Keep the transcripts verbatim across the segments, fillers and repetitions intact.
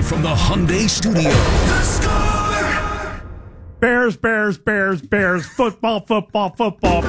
Live from the Hyundai Studio. The Score! Bears, Bears, Bears, Bears, football, football, football.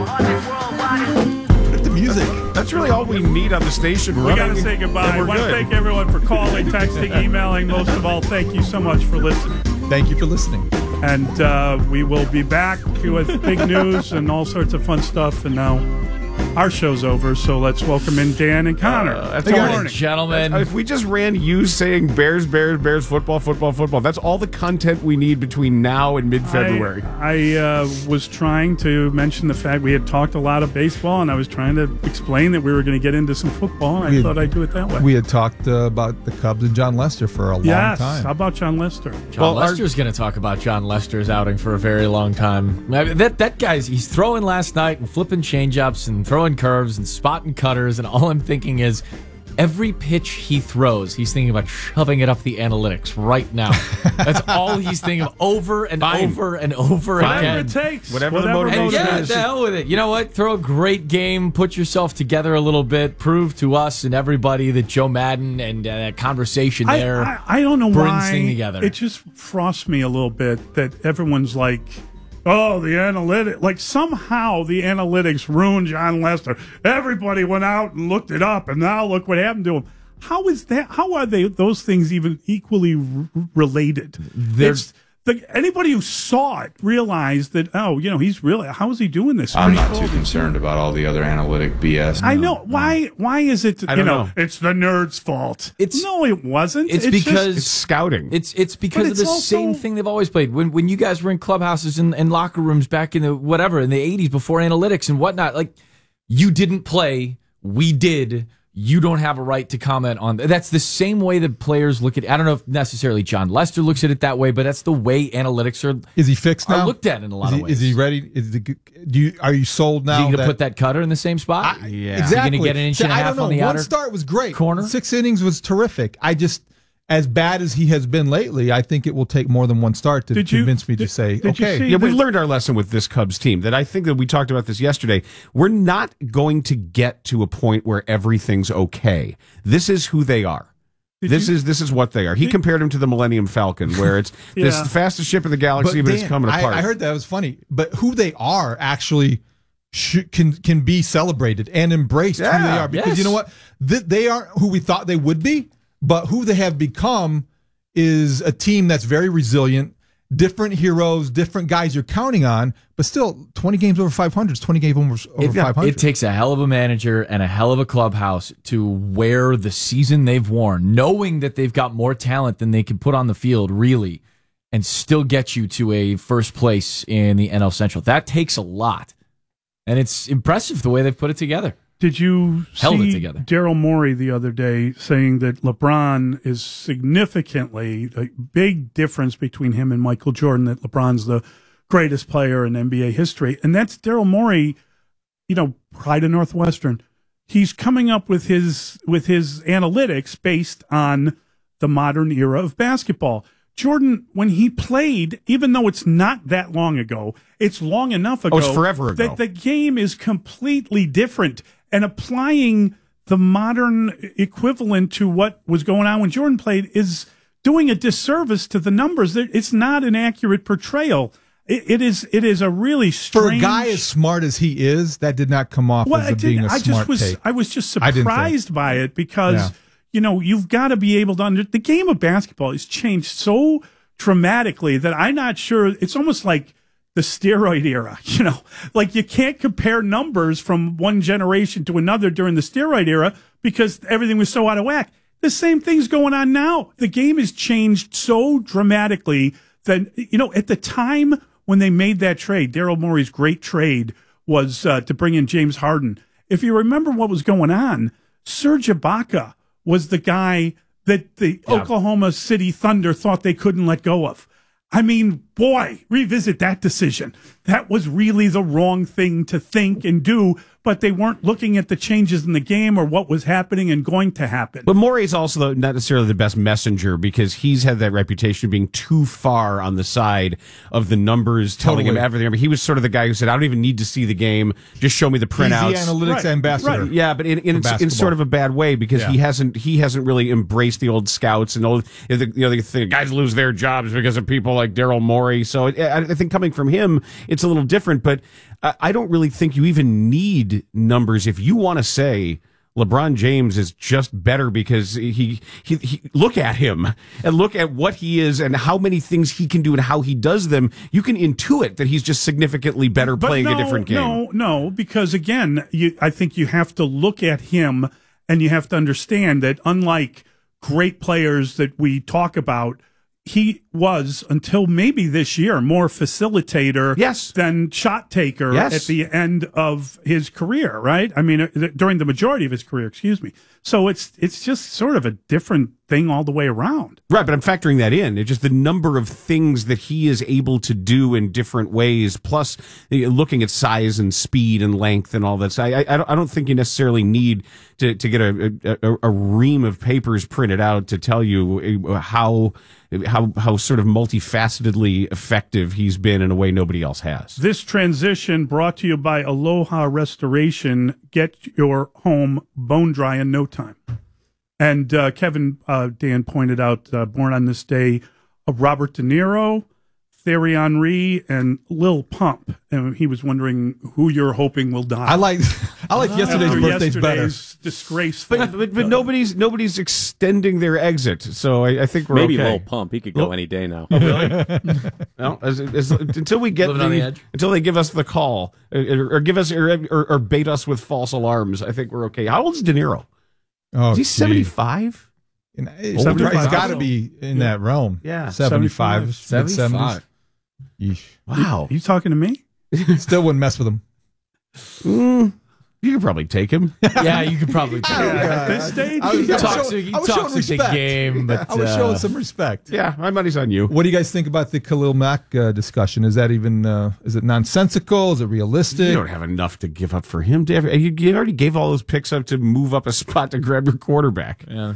The music. That's really all we need on the station. We got to say goodbye. I want to thank everyone for calling, texting, emailing. Most of all, thank you so much for listening. Thank you for listening. And uh, we will be back with big news and all sorts of fun stuff. And now our show's over, so let's welcome in Dan and Connor. Uh, Good morning, gentlemen. If we just ran you saying Bears, Bears, Bears, football, football, football, that's all the content we need between now and mid-February. I, I uh, was trying to mention the fact we had talked a lot of baseball, and I was trying to explain that we were going to get into some football, and I We thought had- I'd do it that way. We had talked uh, about the Cubs and John Lester for a long yes. time. How about John Lester? John Well, Lester's going to talk about John Lester's outing for a very long time. I mean, that that guy's he's throwing last night and flipping changeups and throwing curves and spotting cutters, and all I'm thinking is every pitch he throws, he's thinking about shoving it up the analytics right now. That's all he's thinking of over and Fine. over and over Fine. again. Whatever it takes. Whatever the motivation And yeah, is. the hell with it. You know what? Throw a great game. Put yourself together a little bit. Prove to us and everybody that Joe Madden and uh, that conversation I, there I, I don't know brings why. thing together. It just frosts me a little bit that everyone's like, oh, the analytics. Like somehow the analytics ruined John Lester. Everybody went out and looked it up, and now look what happened to him. How is that? How are they? Those things even equally r- related? It's, the, anybody who saw it realized that. Oh, you know, he's really. How is he doing this? I'm Pretty not cool. too concerned about all the other analytic B S. I know why. Why is it? I You don't know, know. it's the nerd's fault. It's- no, it wasn't. It's, just- because It's scouting. It's it's because But of the it's also- same thing they've always played. When when you guys were in clubhouses and, and locker rooms back in the whatever in the eighties before analytics and whatnot, like you didn't play, we did. You don't have a right to comment on that. That's the same way that players look at. I don't know if necessarily John Lester looks at it that way, but that's the way analytics are. Is he fixed Are now? looked at in a lot is he, of ways. Is he ready? Is the, do you, are you sold Is now? he going to that- put that cutter in the same spot? I- Yeah. Exactly. Is he gonna get an inch See, and a I half don't know. on the One outer start was great. corner? Six innings was terrific. I just, as bad as he has been lately, I think it will take more than one start to Did you- convince me did- to say, did you okay. see- Yeah, we've learned our lesson with this Cubs team. That I think that we talked about this yesterday. We're not going to get to a point where everything's okay. This is who they are. Did this you- is this is what they are. He compared him to the Millennium Falcon, where it's this Yeah. the fastest ship in the galaxy, but, it's Dan, coming I, apart. I heard that was funny, but who they are actually sh- can can be celebrated and embraced. Who Yeah, they are, because yes. you know what, Th- they aren't who we thought they would be, but who they have become is a team that's very resilient. Different heroes, different guys you're counting on, but still twenty games over five hundred is twenty games over, over It, five hundred. it takes a hell of a manager and a hell of a clubhouse to wear the season they've worn, knowing that they've got more talent than they can put on the field, really, and still get you to a first place in the N L Central. That takes a lot. And it's impressive the way they've put it together. Did you Held it see together. Daryl Morey the other day saying that LeBron is significantly a big difference between him and Michael Jordan, that LeBron's the greatest player in N B A history? And that's Daryl Morey, you know, pride of Northwestern. He's coming up with his with his analytics based on the modern era of basketball. Jordan, when he played, even though it's not that long ago, it's long enough ago. Oh, it's forever ago. That the game is completely different. And applying the modern equivalent to what was going on when Jordan played is doing a disservice to the numbers. It's not an accurate portrayal. It, it is. It is a really strange. For a guy as smart as he is, that did not come off well, as I a did- being a I smart just was. take. I was just I didn't think. surprised by it because Yeah. you know you've got to be able to under the game of basketball has changed so dramatically that I'm not sure. It's almost like the steroid era, you know, like you can't compare numbers from one generation to another during the steroid era because everything was so out of whack. The same thing's going on now. The game has changed so dramatically that, you know, at the time when they made that trade, Daryl Morey's great trade was uh, to bring in James Harden. If you remember what was going on, Serge Ibaka was the guy that the Yeah. Oklahoma City Thunder thought they couldn't let go of. I mean, boy, revisit that decision. That was really the wrong thing to think and do but they weren't looking at the changes in the game or what was happening and going to happen. But Morey's also the, not necessarily the best messenger because he's had that reputation of being too far on the side of the numbers, telling Totally. him everything. I mean, he was sort of the guy who said, I don't even need to see the game. Just show me the printouts. He's the analytics Right, ambassador. right. Yeah, but in, in, For in sort of a bad way because Yeah. he hasn't he hasn't really embraced the old scouts and old you know, the, you know the thing, guys lose their jobs because of people like Daryl Morey. So it, I, I think coming from him, it's a little different. But I, I don't really think you even need numbers if you want to say LeBron James is just better because he, he he look at him and look at what he is and how many things he can do and how he does them. You can intuit that he's just significantly better But playing no, a different game. No, no, because again, you, I think you have to look at him and you have to understand that unlike great players that we talk about, he was, until maybe this year, more facilitator Yes. than shot taker Yes. at the end of his career, right? I mean, uh, during the majority of his career, excuse me. So it's it's just sort of a different thing all the way around. Right, but I'm factoring that in. It's just the number of things that he is able to do in different ways, plus uh, looking at size and speed and length and all that. So I, I, don't, I don't think you necessarily need to, to get a, a, a ream of papers printed out to tell you uh, how how how sort of multifacetedly effective he's been in a way nobody else has. This transition brought to you by Aloha Restoration. Get your home bone dry in no time. And uh, Kevin uh, Dan pointed out, uh, born on this day, of Robert De Niro, Thierry Henry, and Lil Pump. And he was wondering who you're hoping will die. I like I like yesterday's After birthdays better. yesterday's disgraceful. But, but, but nobody's nobody's extending their exit, so I, I think we're Maybe okay. Lil Pump. He could go any day now. No, as, as, until we get Living on the the, edge. until they give us the call or, or give us or, or, or bait us with false alarms, I think we're okay. How old is De Niro? Oh, Is he gee. seventy-five? And Older? He's got to be in Yeah. that realm. Yeah, seventy-five, seventy-five. mid-seventies. Yeesh. Wow. you talking to me? Still wouldn't mess with him. Mm, you could probably take him. Yeah, you could probably take it. At this stage? I was, You I was talk showing- to- you I was talk showing to the respect. game, but, I was uh, showing some respect. Yeah, my money's on you. What do you guys think about the Khalil Mack uh, discussion? Is that even uh, is it nonsensical? Is it realistic? You don't have enough to give up for him. To ever, you, you already gave all those picks up to move up a spot to grab your quarterback. Yeah.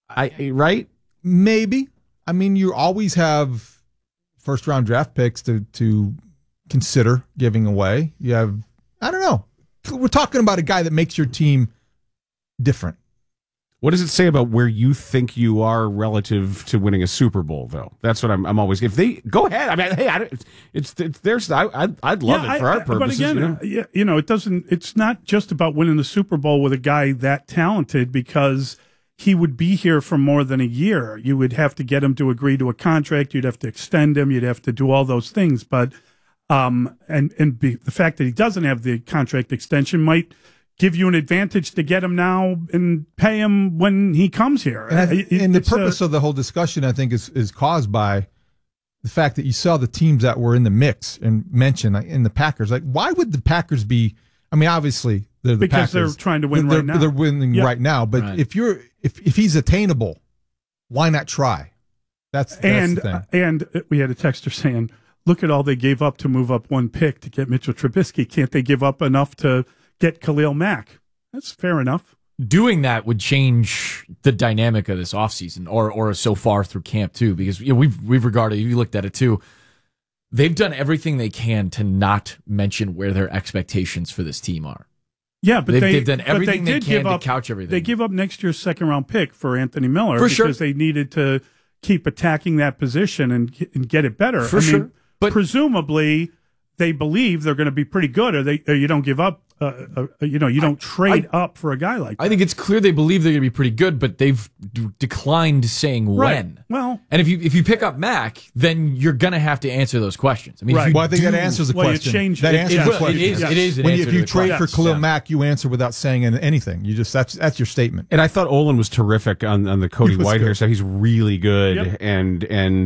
I right? Maybe. I mean, you always have first round draft picks to to consider giving away. You have, I don't know. We're talking about a guy that makes your team different. What does it say about where you think you are relative to winning a Super Bowl, though? That's what I'm. I'm always. If they go ahead, I mean, hey, I, don't- it's it's there's. I I'd, I'd love Yeah, it for I- our I- purposes. But again, you know? uh, yeah, you know, it doesn't. It's not just about winning the Super Bowl with a guy that talented, because he would be here for more than a year. You would have to get him to agree to a contract. You'd have to extend him. You'd have to do all those things. But um, and and be, the fact that he doesn't have the contract extension might give you an advantage to get him now and pay him when he comes here. And, I, It- and the it's a- purpose of the whole discussion, I think, is is caused by the fact that you saw the teams that were in the mix and mentioned like, in the Packers. Like, why would the Packers be? I mean, obviously they're the Because Packers. they're trying to win they're, right now. They're winning Yeah. right now. But Right. if you're if if he's attainable, why not try? That's, that's and the thing. and we had a texter saying, "Look at all they gave up to move up one pick to get Mitchell Trubisky. Can't they give up enough to get Khalil Mack?" That's fair enough. Doing that would change the dynamic of this offseason or or so far through camp too, because you know, we've we've regarded, you looked at it too. They've done everything they can to not mention where their expectations for this team are. Yeah, but They've- they, they've done but everything they did can give to up, couch everything. They give up next year's second round pick for Anthony Miller For because sure. they needed to keep attacking that position and, and get it better. For I sure. mean, But- presumably they believe they're going to be pretty good, or they or you don't give up. Uh, uh, you know, you don't trade up for a guy like that. I think it's clear they believe they're going to be pretty good, but they've d- declined saying Right. when. Well, And if you if you pick up Mac, then you're going to have to answer those questions. I mean, if Right. you Well, I think do- that answers the well, you question. change- that it- answers it the will- it question. is- it is an when you, answer if you to the trade question. for Khalil Yeah. Mack, you answer without saying anything. You just that's that's your statement. And I thought Olin was terrific on, on the Cody He was Whitehair good. stuff. He's really good Yep. and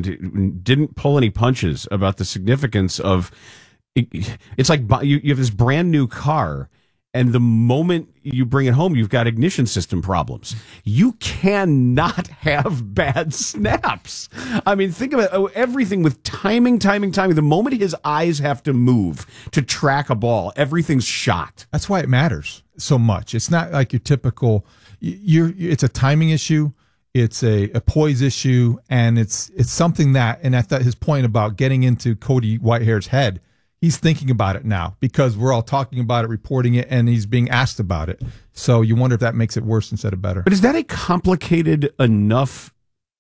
and didn't pull any punches about the significance of. It, it's like bu- you, you have this brand new car, And the moment you bring it home, you've got ignition system problems. You cannot have bad snaps. I mean, think about oh, everything with timing, timing, timing. The moment his eyes have to move to track a ball, everything's shot. That's why it matters so much. It's not like your typical. You're. It's a timing issue. It's a, a poise issue, and it's it's something that. And I thought his point about getting into Cody Whitehair's head. He's thinking about it now because we're all talking about it, reporting it, and he's being asked about it. So you wonder if that makes it worse instead of better. But is that a complicated enough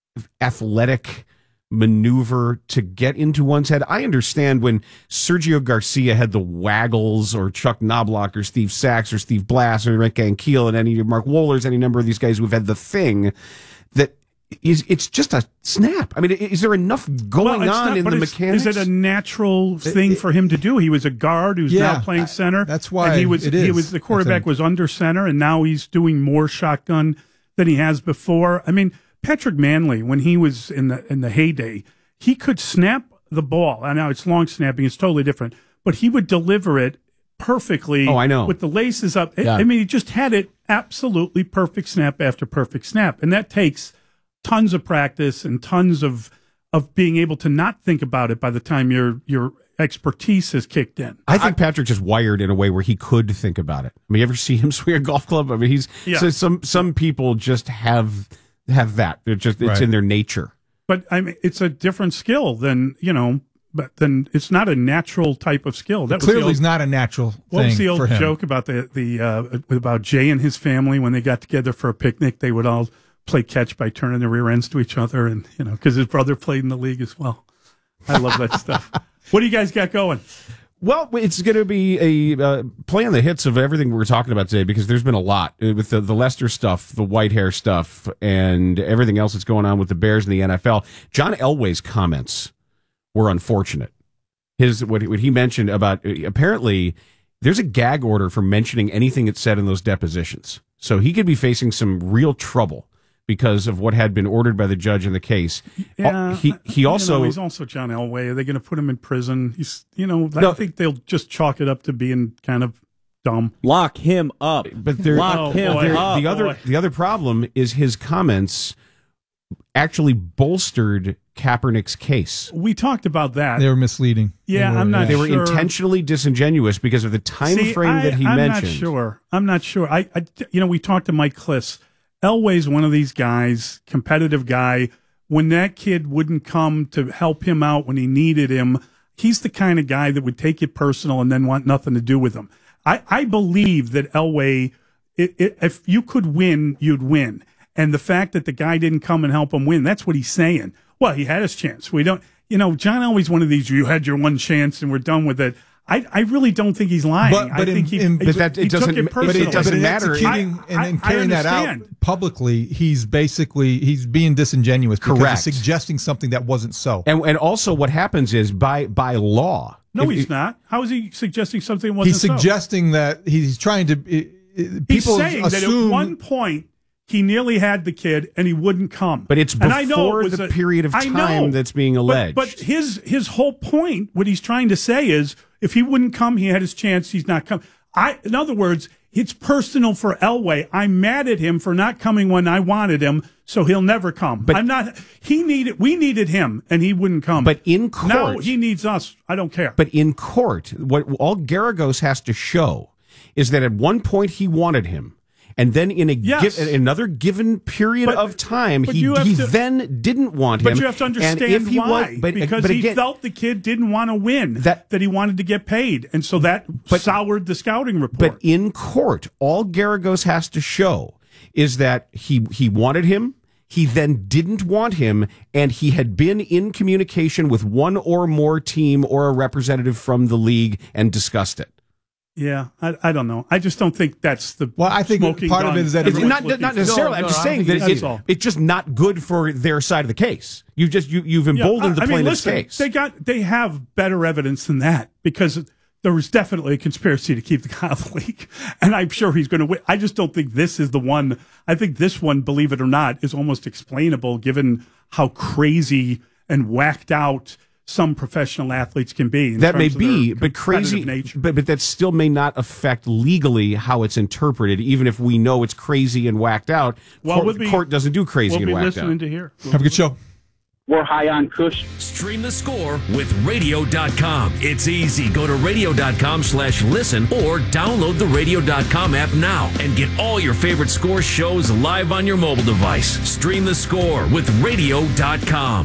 athletic maneuver to get into one's head? I understand when Sergio Garcia had the waggles, or Chuck Knobloch, or Steve Sachs, or Steve Blass, or Rick Ankiel, and any Mark Wohlers, any number of these guys who've had the thing that is, it's just a snap. I mean, is there enough going well, on not, in the mechanics? Is it a natural thing it, for him to do? He was a guard who's yeah, now playing center. That's why and he was. it is, he was the quarterback was under center, and now he's doing more shotgun than he has before. I mean, Patrick Manley, when he was in the in the heyday, he could snap the ball. I know it's long snapping; it's totally different. But he would deliver it perfectly. Oh, I know. With the laces up. Yeah. I mean, he just had it absolutely perfect snap after perfect snap, and that takes tons of practice and tons of of being able to not think about it by the time your your expertise has kicked in. I think Patrick's just wired in a way where he could think about it. I mean, you ever see him swing a golf club? I mean, he's Yeah. so some some people just have have that. It just it's Right. in their nature. But I mean, it's a different skill than you know. But then it's not a natural type of skill. That was the Clearly, old, it's not a natural what thing was the old for him. joke about the the uh, about Jay and his family when they got together for a picnic? They would all play catch by turning their rear ends to each other, and you know, because his brother played in the league as well. I love that stuff. What do you guys got going? Well, it's going to be a uh, play on the hits of everything we're talking about today, because there's been a lot with the, the Lester stuff, the Whitehair stuff, and everything else that's going on with the Bears and the N F L. John Elway's comments were unfortunate. His what, what he mentioned about apparently there's a gag order for mentioning anything that's said in those depositions, so he could be facing some real trouble because of what had been ordered by the judge in the case. Yeah, he he also you know, he's also John Elway. Are they going to put him in prison? He's you know I No. think they'll just chalk it up to being kind of dumb. Lock him up. But there, Lock oh, him boy. there- up. the other boy. the other problem is his comments actually bolstered Kaepernick's case. We talked about that. They were misleading. Yeah, They were- I'm not They were sure. intentionally disingenuous because of the time See, frame I, that he I'm mentioned. not sure. I'm not sure. I, I, you know, we talked to Mike Kliss. Elway's one of these guys, competitive guy. When that kid wouldn't come to help him out when he needed him, he's the kind of guy that would take it personal and then want nothing to do with him. I, I believe that Elway, it, it, if you could win, you'd win. And the fact that the guy didn't come and help him win, that's what he's saying. Well, he had his chance. We don't, you know, John Elway's one of these, you had your one chance and we're done with it. I, I really don't think he's lying. But- but I think in- he, in- he, But that- it he took doesn't- it but it personally. doesn't but in matter. executing I- and, and I- I carrying that out understand. publicly, he's basically he's being disingenuous because Correct. he's suggesting something that wasn't so. And and also what happens is by by law. No, if- he's not. How is he suggesting something wasn't He's so? suggesting that he's trying to. i- i- He's People saying that assume at one point he nearly had the kid and he wouldn't come. But it's And I know before it was the a- period of I know, time that's being but- alleged. But, his his whole point, what he's trying to say is, if he wouldn't come, he had his chance. He's not coming. I, in other words, it's personal for Elway. I'm mad at him for not coming when I wanted him, so he'll never come. But- I'm not. He needed. We needed him, and he wouldn't come. But in court, now he needs us. I don't care. But in court, what all Garagos has to show is that at one point he wanted him, and then in a Yes. gi- another given period But- of time, but he, you have he to- then didn't want him. But you have to understand and if he why. Was, but, because but he again, felt the kid didn't want to win, That- that, he wanted to get paid. And so that But- soured the scouting report. But in court, all Garagos has to show is that he he wanted him, he then didn't want him, and he had been in communication with one or more team or a representative from the league and discussed it. yeah, I, I don't know. I just don't think that's the Well, I think smoking part of gun it is that It's everyone's not looking not for. necessarily. No, I'm no, just I saying don't that think that's it, all. it's just not good for their side of the case. You just you you've Yeah, emboldened I- the I mean, plaintiff's listen, case. They got they have better evidence than that because there was definitely a conspiracy to keep the guy out of the league, and I'm sure he's going to win. I just don't think this is the one. I think this one, believe it or not, is almost explainable given how crazy and whacked out some professional athletes can be. in That may terms of be, their but crazy. competitive nature. But but that still may not affect legally how it's interpreted, even if we know it's crazy and whacked out. Well, court, we'll be- court doesn't do crazy We'll and be whacked listening out. to hear. Have a good show. We're high on Kush. Stream the score with radio dot com. It's easy. Go to radio dot com slash listen or download the radio dot com app now and get all your favorite score shows live on your mobile device. Stream the score with radio dot com.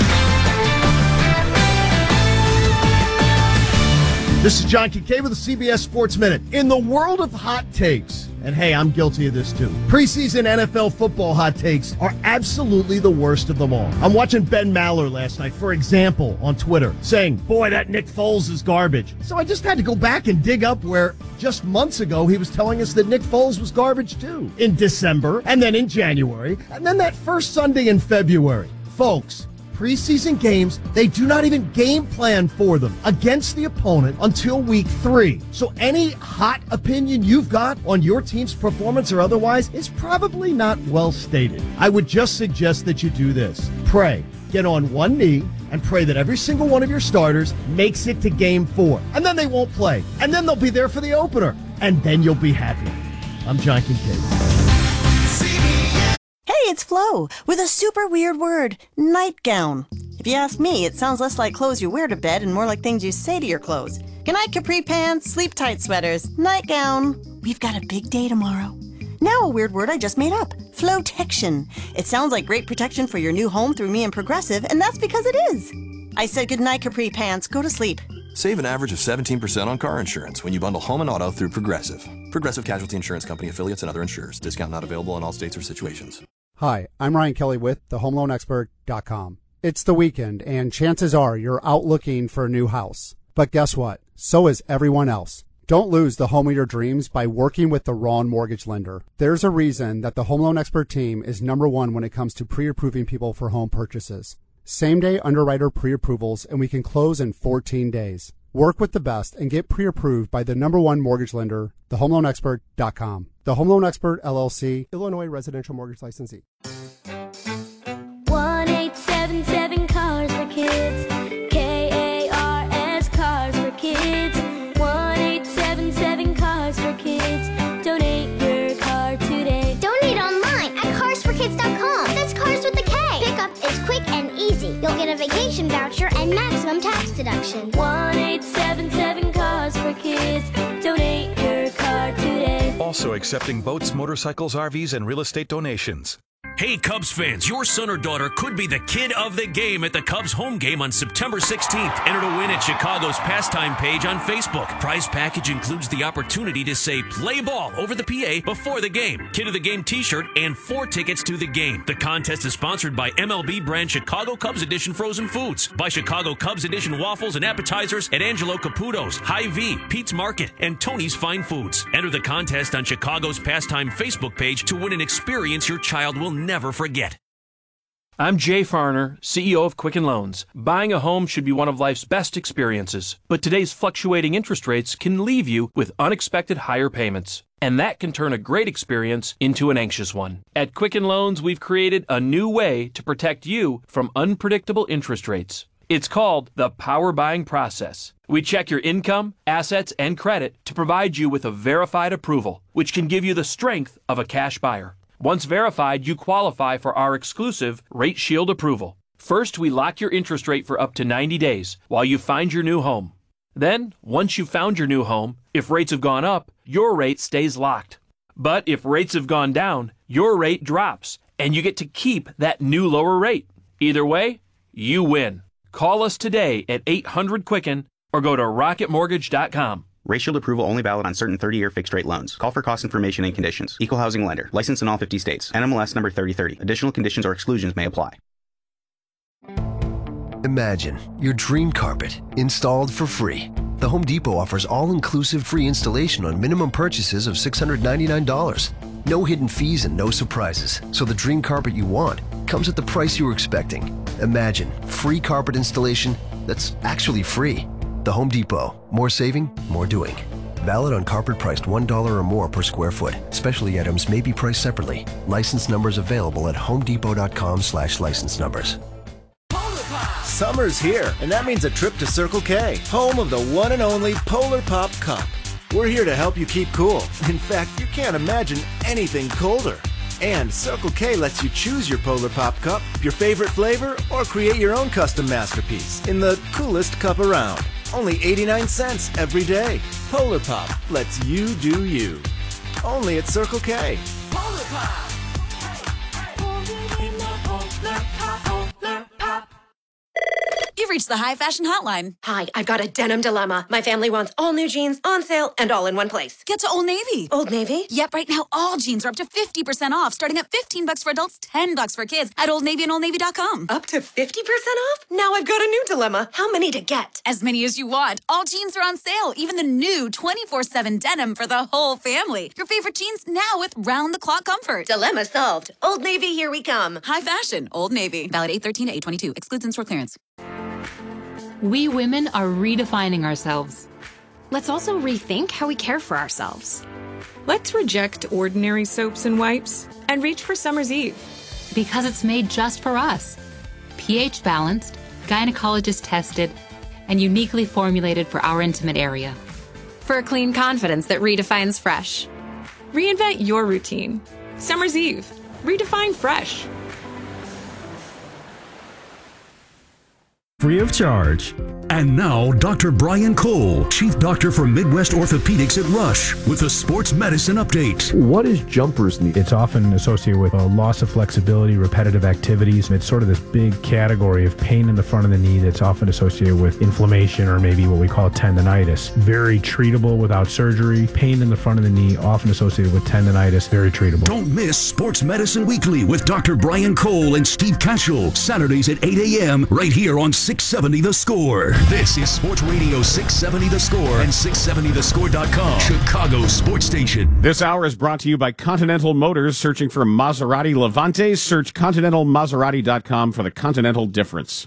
This is John Kincaid with the C B S Sports Minute. In the world of hot takes, and hey, I'm guilty of this too, preseason N F L football hot takes are absolutely the worst of them all. I'm watching Ben Maller last night, for example, on Twitter, saying, boy, that Nick Foles is garbage. So I just had to go back and dig up where just months ago he was telling us that Nick Foles was garbage too. In December, and then in January, and then that first Sunday in February. Folks, preseason games, they do not even game plan for them against the opponent until week three. So any hot opinion you've got on your team's performance or otherwise is probably not well stated. I would just suggest that you do this. Pray. Get on one knee and pray that every single one of your starters makes it to game four. And then they won't play. And then they'll be there for the opener. And then you'll be happy. I'm John Kincaid. Hey, it's Flo with a super weird word, nightgown. If you ask me, it sounds less like clothes you wear to bed and more like things you say to your clothes. Good night, capri pants, sleep tight sweaters, nightgown. We've got a big day tomorrow. Now a weird word I just made up, flotection. It sounds like great protection for your new home through me and Progressive, and that's because it is. I said good night, capri pants, go to sleep. Save an average of seventeen percent on car insurance when you bundle home and auto through Progressive. Progressive Casualty Insurance Company affiliates and other insurers. Discount not available in all states or situations. Hi, I'm Ryan Kelly with the home loan expert dot com. It's the weekend, and chances are you're out looking for a new house. But guess what? So is everyone else. Don't lose the home of your dreams by working with the wrong mortgage lender. There's a reason that the Home Loan Expert team is number one when it comes to pre-approving people for home purchases. Same-day underwriter pre-approvals, and we can close in fourteen days. Work with the best and get pre-approved by the number one mortgage lender, the home loan expert dot com. The Home Loan Expert, L L C, Illinois Residential Mortgage Licensee. one eight seven seven Cars for Kids. K A R S Cars for Kids. one eight seven seven Cars for Kids. Donate your car today. Donate online at cars for kids dot com. That's cars with a K. Pickup is quick and easy. You'll get a vacation voucher and maximum tax deduction. one eight seven seven Cars for Kids. Donate your car today. Also accepting boats, motorcycles, R Vs, and real estate donations. Hey, Cubs fans, your son or daughter could be the kid of the game at the Cubs home game on September sixteenth. Enter to win at Chicago's pastime page on Facebook. Prize package includes the opportunity to say play ball over the P A before the game, kid of the game t-shirt, and four tickets to the game. The contest is sponsored by M L B brand Chicago Cubs Edition Frozen Foods, by Chicago Cubs Edition waffles and appetizers at Angelo Caputo's, Hy-Vee, Pete's Market, and Tony's Fine Foods. Enter the contest on Chicago's pastime Facebook page to win an experience your child will never forget. I'm Jay Farner, C E O of Quicken Loans. Buying a home should be one of life's best experiences, but today's fluctuating interest rates can leave you with unexpected higher payments, and that can turn a great experience into an anxious one. At Quicken Loans, we've created a new way to protect you from unpredictable interest rates. It's called the Power Buying Process. We check your income, assets, and credit to provide you with a verified approval, which can give you the strength of a cash buyer. Once verified, you qualify for our exclusive Rate Shield approval. First, we lock your interest rate for up to ninety days while you find your new home. Then, once you've found your new home, if rates have gone up, your rate stays locked. But if rates have gone down, your rate drops, and you get to keep that new lower rate. Either way, you win. Call us today at eight hundred Quicken or go to rocket mortgage dot com. Rate Shield approval only valid on certain thirty-year fixed-rate loans. Call for cost information and conditions. Equal housing lender. Licensed in all fifty states. N M L S number thirty thirty. Additional conditions or exclusions may apply. Imagine your dream carpet installed for free. The Home Depot offers all-inclusive free installation on minimum purchases of six hundred ninety-nine dollars. No hidden fees and no surprises, so the dream carpet you want comes at the price you were expecting. Imagine free carpet installation that's actually free. The Home Depot. More saving, more doing. Valid on carpet priced one dollar or more per square foot. Specialty items may be priced separately. License numbers available at home depot dot com slash license numbers. Summer's here, and that means a trip to Circle K, home of the one and only Polar Pop Cup. We're here to help you keep cool. In fact, you can't imagine anything colder. And Circle K lets you choose your Polar Pop Cup, your favorite flavor, or create your own custom masterpiece in the coolest cup around. Only eighty-nine cents every day. Polar Pop lets you do you. Only at Circle K. Polar Pop. You've reached the High Fashion Hotline. Hi, I've got a denim dilemma. My family wants all new jeans on sale and all in one place. Get to Old Navy. Old Navy? Yep, right now all jeans are up to fifty percent off, starting at fifteen bucks for adults, ten bucks for kids at Old Navy and old navy dot com. Up to fifty percent off? Now I've got a new dilemma. How many to get? As many as you want. All jeans are on sale, even the new twenty-four seven denim for the whole family. Your favorite jeans now with round-the-clock comfort. Dilemma solved. Old Navy, here we come. High fashion, Old Navy. Valid eight thirteen to eight twenty-two. Excludes in-store clearance. We women are redefining ourselves. Let's also rethink how we care for ourselves. Let's reject ordinary soaps and wipes and reach for Summer's Eve. Because it's made just for us. pH balanced, gynecologist tested, and uniquely formulated for our intimate area. For a clean confidence that redefines fresh. Reinvent your routine. Summer's Eve. Redefine fresh. Free of charge. And now, Doctor Brian Cole, Chief Doctor for Midwest Orthopedics at Rush, with a sports medicine update. What is jumper's knee? It's often associated with a loss of flexibility, repetitive activities. It's sort of this big category of pain in the front of the knee that's often associated with inflammation or maybe what we call tendonitis. Very treatable without surgery. Pain in the front of the knee, often associated with tendonitis, very treatable. Don't miss Sports Medicine Weekly with Doctor Brian Cole and Steve Cashel, Saturdays at eight a.m. right here on six seventy The Score. This is Sports Radio six seventy The Score and six seventy the score dot com, Chicago's sports station. This hour is brought to you by Continental Motors. Searching for Maserati Levante, search continental maserati dot com for the Continental difference.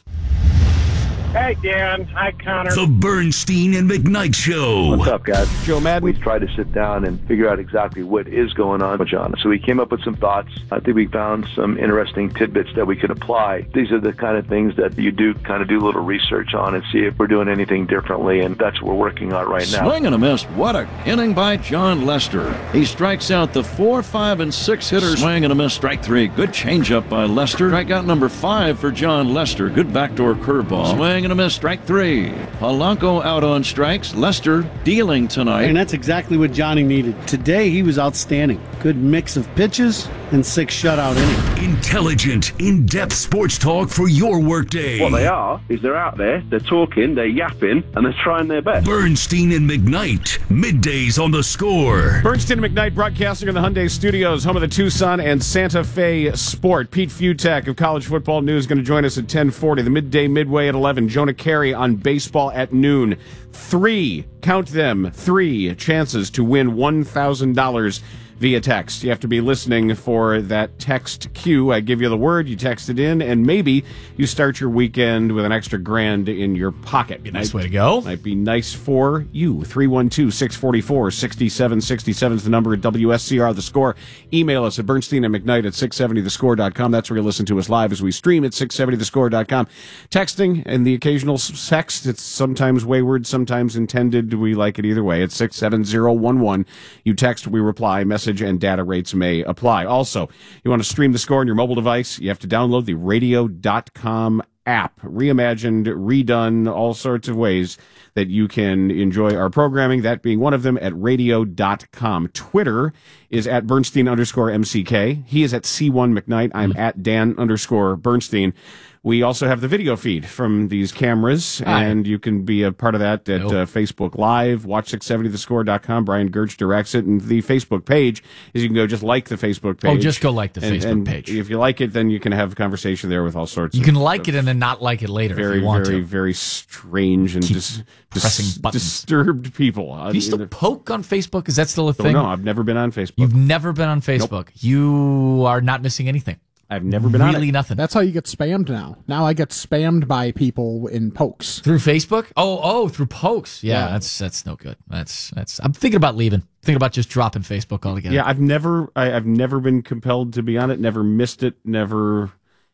Hey, Dan. Hi, Connor. The Bernstein and McKnight Show. What's up, guys? Joe Madden. We tried to sit down and figure out exactly what is going on with John. So we came up with some thoughts. I think we found some interesting tidbits that we could apply. These are the kind of things that you do kind of do a little research on and see if we're doing anything differently, and that's what we're working on right now. Swing and a miss. What a inning by John Lester. He strikes out the four, five, and six hitters. Swing and a miss. Strike three. Good changeup by Lester. Strikeout number five for John Lester. Good backdoor curveball. Swing and a miss. Strike three. Polanco out on strikes. Lester dealing tonight. And that's exactly what Johnny needed. Today he was outstanding. Good mix of pitches and six shutout innings. Intelligent, in-depth sports talk for your workday. What they are is they're out there, they're talking, they're yapping, and they're trying their best. Bernstein and McKnight, middays on The Score. Bernstein and McKnight broadcasting in the Hyundai Studios, home of the Tucson and Santa Fe Sport. Pete Futek of College Football News going to join us at ten forty. The midday midway at eleven. Jonah Carey on baseball at noon. Three, count them, three chances to win one thousand dollars via text. You have to be listening for that text cue. I give you the word, you text it in, and maybe you start your weekend with an extra grand in your pocket. Be a nice might, way to go. Might be nice for you. three one two, six four four, six seven six seven is the number at W S C R The Score. Email us at Bernstein and McKnight at six seventy the score dot com. That's where you listen to us live as we stream at six seventy the score dot com. Texting and the occasional sext. It's sometimes wayward, sometimes intended. We like it either way. It's six seven zero one one. You text, we reply. Message and data rates may apply. Also, you want to stream The Score on your mobile device, you have to download the radio dot com app. Reimagined, redone, all sorts of ways that you can enjoy our programming, that being one of them at radio dot com. Twitter is at Bernstein underscore M C K. He is at C one McKnight. I'm at Dan underscore Bernstein. We also have the video feed from these cameras, Hi. and you can be a part of that at nope. uh, Facebook Live. Watch six seventy the score dot com. Brian Gertz directs it. And the Facebook page is you can go just like the Facebook page. Oh, just go like the and, Facebook and page. If you like it, then you can have a conversation there with all sorts you of You can like of it and then not like it later very, if you want very, to. very strange and dis, pressing dis, buttons. disturbed people. Do you still poke on Facebook? Is that still a thing? Oh, no, I've never been on Facebook. You've never been on Facebook. Nope. You are not missing anything. I've never been really on it. nothing. That's how you get spammed now. Now I get spammed by people in pokes through Facebook. Oh, oh, through pokes. Yeah, yeah, that's that's no good. That's that's. I'm thinking about leaving. Thinking about just dropping Facebook altogether. Yeah, I've never, I, I've never been compelled to be on it. Never missed it. Never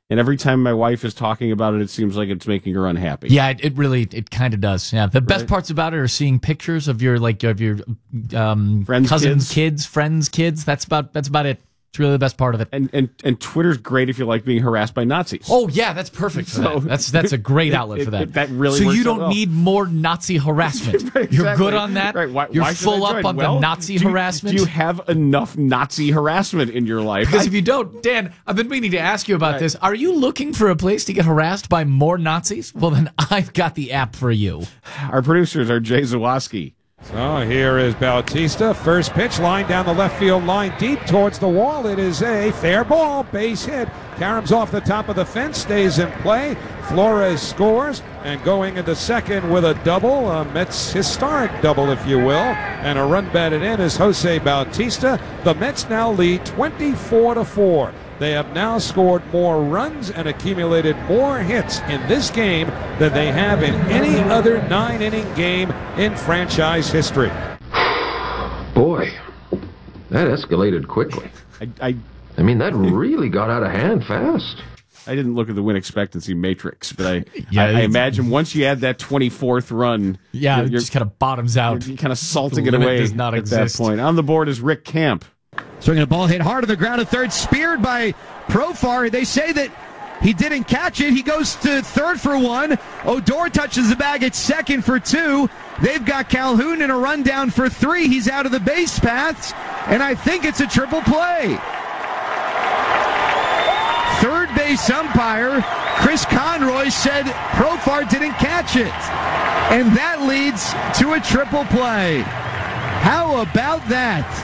And every time my wife is talking about it, it seems like it's making her unhappy. Yeah, it, it really, it kind of does. Yeah, the best Right. parts about it are seeing pictures of your like of your um, Friends' cousins' kids. kids, friends' kids. That's about that's about it. It's really the best part of it. And and and Twitter's great if you like being harassed by Nazis. Oh yeah, that's perfect for So- that. That's that's a great It- outlet it- for that. it- that really so works you out don't well. need more Nazi harassment. Exactly. You're good on that. Right. Why, You're why should full I up join? on Well, the Nazi do you- harassment. Do you have enough Nazi harassment in your life? Because I- if you don't, Dan, I've been meaning to ask you about Right. this. Are you looking for a place to get harassed by more Nazis? Well, then I've got the app for you. Our producers are Jay Zawoski. So here is Bautista. First pitch line down the left field line deep towards the wall. It is a fair ball, base hit. Karam's off the top of the fence, stays in play. Flores scores, and going into second with a double, a Mets historic double, if you will, and a run batted in is Jose Bautista. The Mets now lead twenty-four to four. They have now scored more runs and accumulated more hits in this game than they have in any other nine-inning game in franchise history. Boy, that escalated quickly. I, I, I mean, that really got out of hand fast. I didn't look at the win expectancy matrix, but I, Yeah, I, I it's- imagine once you add that twenty-fourth run, Yeah, you're, it you're, just kind of bottoms out. you're kind of salting The it limit away does not at exist. that point. On the board is Rick Camp. Swinging a ball hit hard on the ground at third, speared by Profar. They say that he didn't catch it. He goes to third for one. Odor touches the bag at second for two. They've got Calhoun in a rundown for three. He's out of the base paths, and I think it's a triple play. Third base umpire Chris Conroy said Profar didn't catch it, and that leads to a triple play. How about that?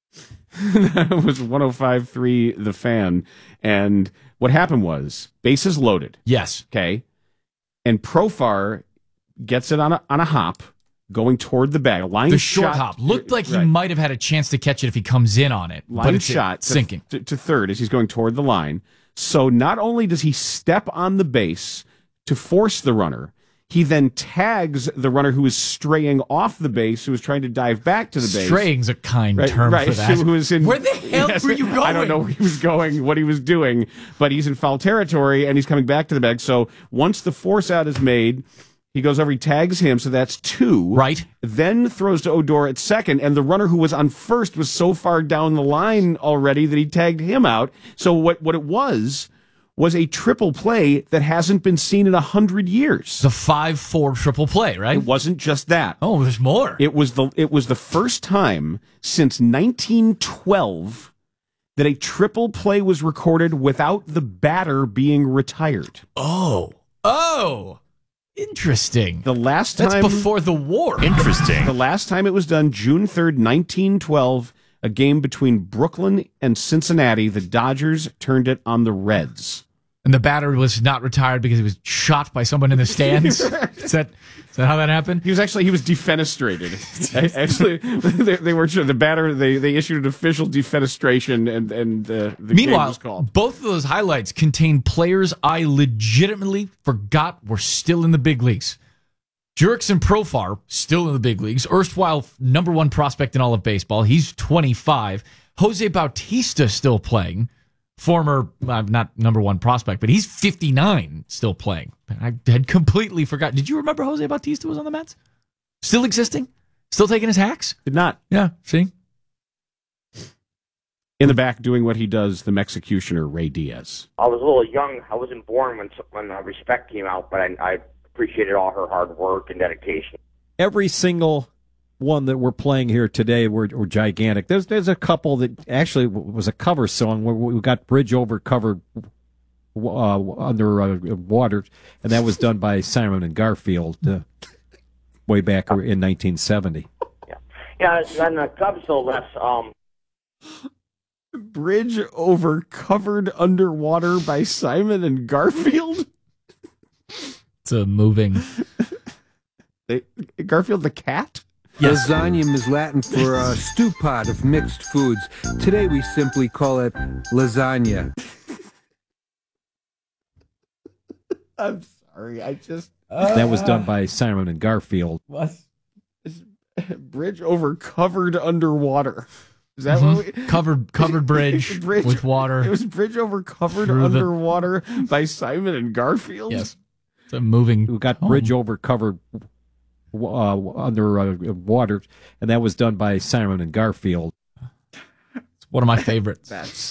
That was one oh five point three The Fan. And what happened was, bases loaded. Yes. Okay. And Profar gets it on a, on a hop, going toward the bag. Line The short shot, hop looked like he right. might have had a chance to catch it if he comes in on it, Line but it's shot to, sinking. To, to third as he's going toward the line. So not only does he step on the base to force the runner, he then tags the runner who is straying off the base, who is trying to dive back to the base. Straying's a kind Right, term right. for that. Who was in, Where the hell Yes, were you going? I don't know where he was going, what he was doing, but he's in foul territory and he's coming back to the bag. So once the force out is made, he goes over, he tags him, so that's two. Right. Then throws to Odor at second, and the runner who was on first was so far down the line already that he tagged him out. So what, what it was was a triple play that hasn't been seen in a hundred years. The five four triple play, right? It wasn't just that. Oh, there's more. It was the it was the first time since nineteen twelve that a triple play was recorded without the batter being retired. Oh. Oh. Interesting. The last time That's before the war. Interesting. The last time it was done, June third, nineteen twelve, a game between Brooklyn and Cincinnati. The Dodgers turned it on the Reds. And the batter was not retired because he was shot by someone in the stands. is that is that how that happened? He was actually he was defenestrated. Actually, they, they were the batter. They they issued an official defenestration, and and uh, the game Meanwhile, was called. both of those highlights contain players I legitimately forgot were still in the big leagues. Jurickson Profar, still in the big leagues, erstwhile number one prospect in all of baseball. He's twenty-five. Jose Bautista still playing. Former, uh, not number one prospect, but he's fifty-nine, still playing. I had completely forgotten. Did you remember Jose Bautista was on the Mets? Still existing? Still taking his hacks? Did not. Yeah, see? In the back doing what he does, the Mexicutioner, Ray Diaz. I was a little young. I wasn't born when when uh, Respect came out, but I, I appreciated all her hard work and dedication. Every single one that we're playing here today were, were gigantic. There's there's a couple that actually was a cover song where we got Bridge Over covered uh, under uh, water, and that was done by Simon and Garfield uh, way back in nineteen seventy. Yeah, and the Cubs, though, Les, um, Bridge Over Covered Underwater by Simon and Garfield? It's a moving. They, Garfield the cat? Yes. Lasagna is Latin for a stew pot of mixed foods. Today we simply call it lasagna. I'm sorry, I just... That was done by Simon and Garfield. What? Bridge Over Covered Underwater. Is that Mhm. what we, covered covered bridge, Bridge- with water? It was bridge over covered Through the- underwater by Simon and Garfield. Yes, it's a moving. We got home. bridge over covered uh, under uh, water, and that was done by Simon and Garfield. It's one of my favorites. That's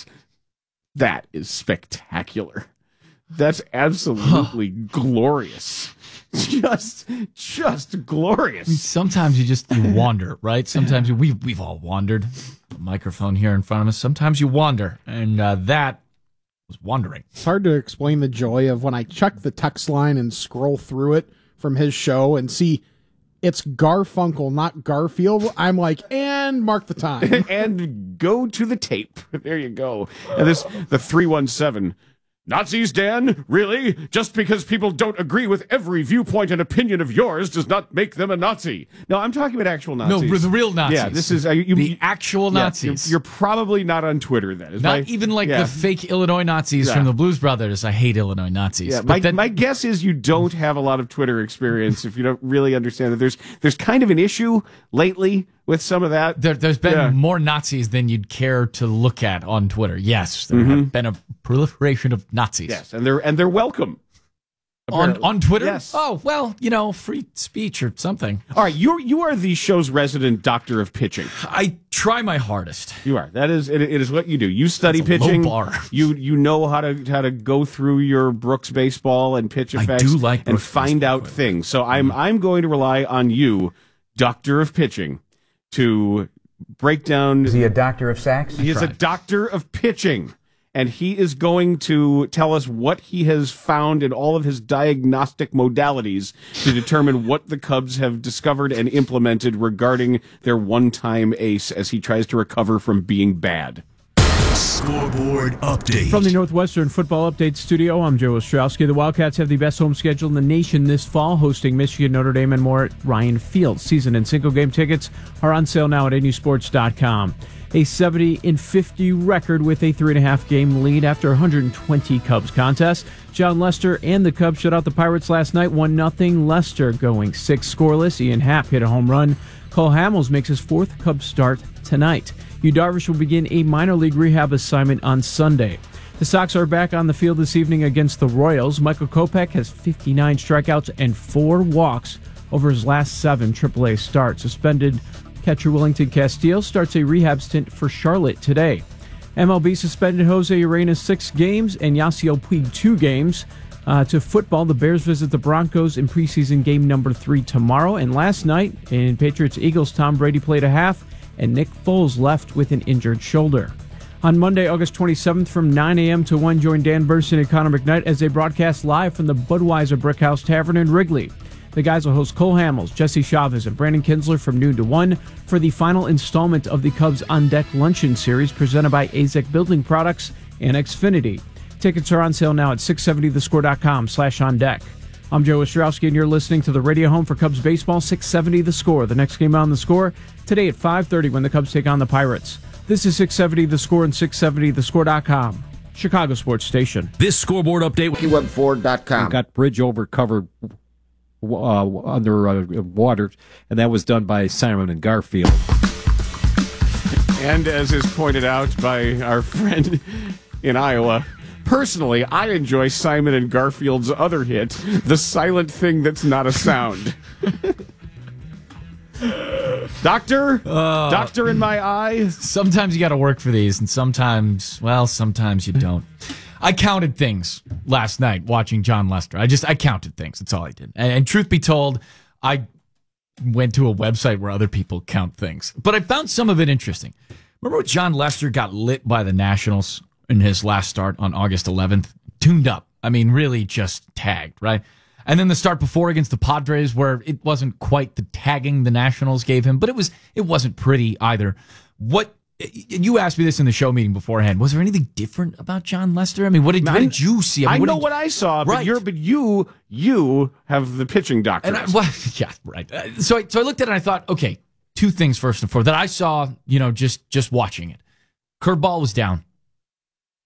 that is spectacular. That's absolutely glorious. Just, just glorious. I mean, sometimes you just you wander, right? Sometimes you, we we've all wandered. A microphone here in front of us. Sometimes you wander, and uh, that was wandering. It's hard to explain the joy of when I check the text line and scroll through it from his show and see it's Garfunkel, not Garfield. I'm like, and mark the time. And go to the tape. There you go. And this, the three one seven. Nazis, Dan? Really? Just because people don't agree with every viewpoint and opinion of yours does not make them a Nazi. No, I'm talking about actual Nazis. No, the real Nazis. Yeah, this is... Uh, you, the actual yeah, Nazis. You're, you're probably not on Twitter then. Is Not my- even like yeah. the fake Illinois Nazis Yeah. from the Blues Brothers. I hate Illinois Nazis. Yeah, But my, then- my guess is you don't have a lot of Twitter experience if you don't really understand that there's there's kind of an issue lately with some of that. There, there's been Yeah. more Nazis than you'd care to look at on Twitter. Yes, there Mhm. have been a proliferation of Nazis. Yes, and they're and they're welcome. On apparently. on Twitter? Yes. Oh, well, you know, free speech or something. All right, you you are the show's resident doctor of pitching. I try my hardest. You are. That is it, it is what you do. You study That's a low pitching. bar. You you know how to how to go through your Brooks baseball and pitch I effects do like and Brooks find out things. So I'm I'm going to rely on you, doctor of pitching, to break down. Is he a doctor of sacks? He is a doctor of pitching, and he is going to tell us what he has found in all of his diagnostic modalities to determine what the Cubs have discovered and implemented regarding their one-time ace as he tries to recover from being bad. Scoreboard update. From the Northwestern Football Update Studio, I'm Joe Ostrowski. The Wildcats have the best home schedule in the nation this fall, hosting Michigan, Notre Dame, and more at Ryan Field. Season and single game tickets are on sale now at a new sports dot com. A seventy and fifty record with a three and a half game lead after one hundred twenty Cubs contests. John Lester and the Cubs shut out the Pirates last night, one nothing. Lester going six scoreless. Ian Happ hit a home run. Cole Hamels makes his fourth Cubs start tonight. Yu Darvish will begin a minor league rehab assignment on Sunday. The Sox are back on the field this evening against the Royals. Michael Kopech has fifty-nine strikeouts and four walks over his last seven triple A starts. Suspended catcher Wellington Castillo starts a rehab stint for Charlotte today. M L B suspended Jose Ureña six games and Yasiel Puig two games. Uh, to football, the Bears visit the Broncos in preseason game number three tomorrow. And last night in Patriots-Eagles, Tom Brady played a half, and Nick Foles left with an injured shoulder. On Monday, August twenty-seventh from nine a.m. to one, join Dan Burson and Connor McKnight as they broadcast live from the Budweiser Brickhouse Tavern in Wrigley. The guys will host Cole Hamels, Jesse Chavez, and Brandon Kinsler from noon to one for the final installment of the Cubs On Deck Luncheon Series presented by A Z E C Building Products and Xfinity. Tickets are on sale now at six seventy the score dot com slash on deck. I'm Joe Ostrowski, and you're listening to the radio home for Cubs baseball, six seventy The Score. The next game on The Score, today at five thirty when the Cubs take on the Pirates. This is six seventy The Score and six seventy the score dot com, Chicago Sports Station. This scoreboard update. Web four dot com. We got bridge over covered uh, under uh, water, and that was done by Simon and Garfield. And as is pointed out by our friend in Iowa, personally, I enjoy Simon and Garfield's other hit, The Silent Thing That's Not a Sound. Doctor? Uh, Doctor in my eye? Sometimes you got to work for these, and sometimes, well, sometimes you don't. I counted things last night watching John Lester. I just, I counted things. That's all I did. And, and truth be told, I went to a website where other people count things. But I found some of it interesting. Remember when John Lester got lit by the Nationals in his last start on August eleventh? Tuned up. I mean, really just tagged, right? And then the start before against the Padres, where it wasn't quite the tagging the Nationals gave him, but it was it wasn't pretty either. What you asked me this in the show meeting beforehand. Was there anything different about John Lester? I mean, what did, what did you see? I, mean, I what know did, what I saw, but right. you're but you you have the pitching doctor. And I, well, yeah, right. Uh, so I, so I looked at it and I thought, okay, two things first and foremost that I saw, you know, just just watching it. Curveball was down.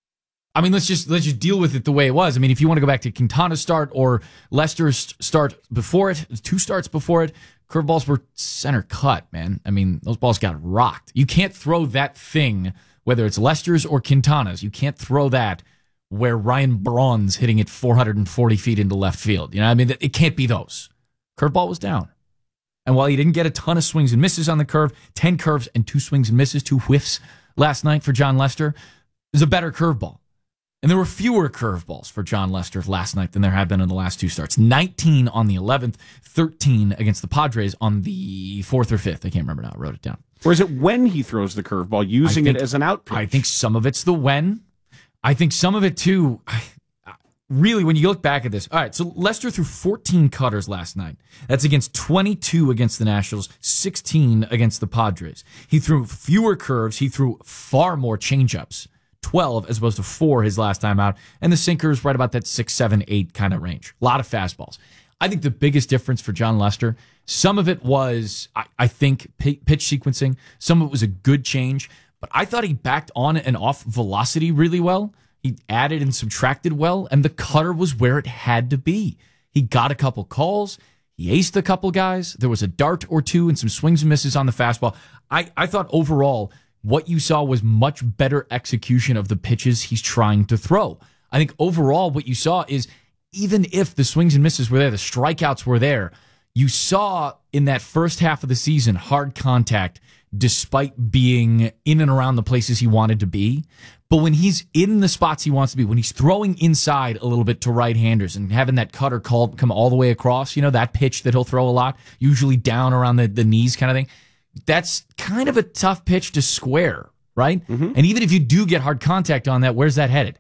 I mean, let's just let's just deal with it the way it was. I mean, if you want to go back to Quintana's start or Lester's start before it, two starts before it, curveballs were center cut, man. I mean, those balls got rocked. You can't throw that thing, whether it's Lester's or Quintana's, you can't throw that where Ryan Braun's hitting it four hundred forty feet into left field. You know, I mean, it can't be those. Curveball was down. And while he didn't get a ton of swings and misses on the curve, ten curves and two swings and misses, two whiffs last night for Jon Lester, it was a better curveball. And there were fewer curveballs for Jon Lester last night than there have been in the last two starts. nineteen on the eleventh, thirteen against the Padres on the fourth or fifth. I can't remember now. I wrote it down. Or is it when he throws the curveball, using think, it as an out pitch? I think some of it's the when. I think some of it, too, really, when you look back at this. All right, so Lester threw fourteen cutters last night. That's against twenty-two against the Nationals, sixteen against the Padres. He threw fewer curves. He threw far more changeups. twelve as opposed to four his last time out. And the sinker's right about that six, seven, eight kind of range. A lot of fastballs. I think the biggest difference for Jon Lester, some of it was, I, I think, p- pitch sequencing. Some of it was a good change. But I thought he backed on and off velocity really well. He added and subtracted well. And the cutter was where it had to be. He got a couple calls. He aced a couple guys. There was a dart or two and some swings and misses on the fastball. I, I thought overall, what you saw was much better execution of the pitches he's trying to throw. I think overall what you saw is even if the swings and misses were there, the strikeouts were there, you saw in that first half of the season hard contact despite being in and around the places he wanted to be. But when he's in the spots he wants to be, when he's throwing inside a little bit to right-handers and having that cutter called come all the way across, you know, that pitch that he'll throw a lot, usually down around the, the knees kind of thing, that's kind of a tough pitch to square, right? Mm-hmm. And even if you do get hard contact on that, where's that headed?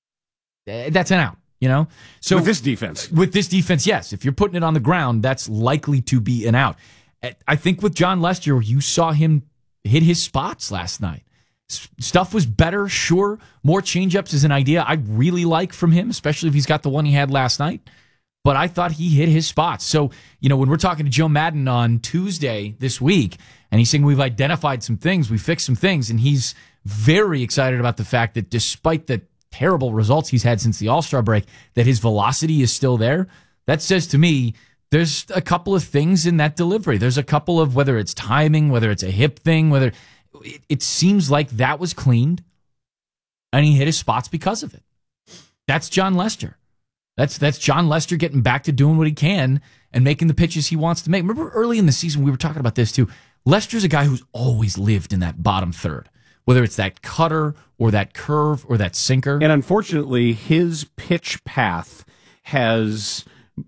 That's an out, you know? So with this defense. With this defense, yes. If you're putting it on the ground, that's likely to be an out. I think with Jon Lester, you saw him hit his spots last night. S- stuff was better, sure. More changeups is an idea I really like from him, especially if he's got the one he had last night. But I thought he hit his spots. So, you know, when we're talking to Joe Madden on Tuesday this week, and he's saying we've identified some things, we fixed some things, and he's very excited about the fact that despite the terrible results he's had since the All-Star break, that his velocity is still there. That says to me, there's a couple of things in that delivery. There's a couple of, whether it's timing, whether it's a hip thing, whether it, it seems like that was cleaned, and he hit his spots because of it. That's Jon Lester. That's that's Jon Lester getting back to doing what he can and making the pitches he wants to make. Remember early in the season, we were talking about this too. Lester's a guy who's always lived in that bottom third, whether it's that cutter or that curve or that sinker. And unfortunately, his pitch path has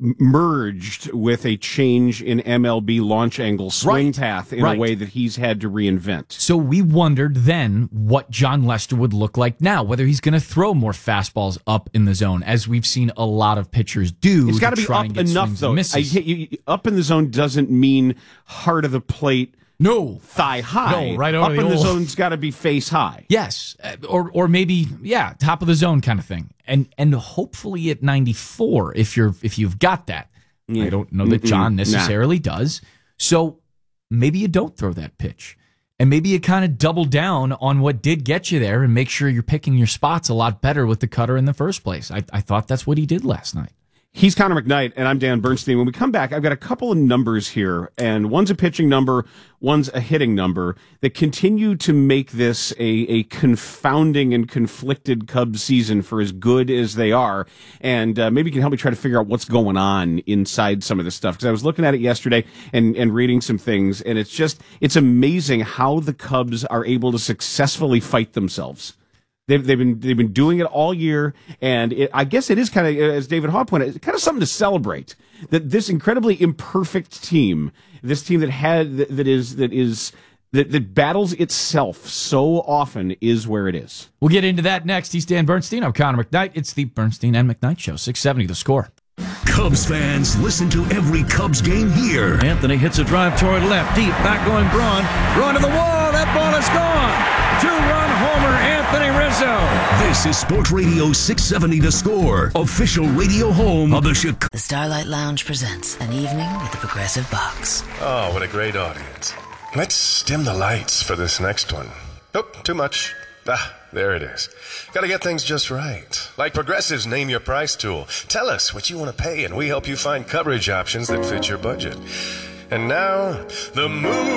merged with a change in M L B launch angle swing right. path in right. a way that he's had to reinvent. So we wondered then what Jon Lester would look like now, whether he's going to throw more fastballs up in the zone, as we've seen a lot of pitchers do. It's got to be try up and get enough, though. I, you, up in the zone doesn't mean heart of the plate. No, thigh high. No, right over up the in the old... zone's got to be face high. Yes, or or maybe yeah, top of the zone kind of thing, and and hopefully at ninety-four if you're if you've got that. Yeah. I don't know that Jon necessarily nah. does. So maybe you don't throw that pitch, and maybe you kind of double down on what did get you there, and make sure you're picking your spots a lot better with the cutter in the first place. I I thought that's what he did last night. He's Connor McKnight, and I'm Dan Bernstein. When we come back, I've got a couple of numbers here, and one's a pitching number, one's a hitting number, that continue to make this a, a confounding and conflicted Cubs season for as good as they are. And uh, maybe you can help me try to figure out what's going on inside some of this stuff, because I was looking at it yesterday and, and reading some things, and it's just, it's amazing how the Cubs are able to successfully fight themselves. They've, they've been they've been doing it all year, and it, I guess it is kind of, as David Haw pointed out, it's kind of something to celebrate. That this incredibly imperfect team, this team that had that, that is that is that, that battles itself so often, is where it is. We'll get into that next. He's Dan Bernstein. I'm Connor McKnight. It's the Bernstein and McKnight Show. six seventy The Score. Cubs fans, listen to every Cubs game here. Anthony hits a drive toward left, deep, back going Braun. Braun to the wall. That ball is gone. Two-run homer, Anthony Rizzo. This is Sports Radio six seventy The Score, official radio home of the Chicago. The Starlight Lounge presents An Evening at the Progressive Box. Oh, what a great audience. Let's dim the lights for this next one. Nope, too much. Ah, there it is. Gotta get things just right. Like Progressive's Name Your Price tool. Tell us what you want to pay, and we help you find coverage options that fit your budget. And now, the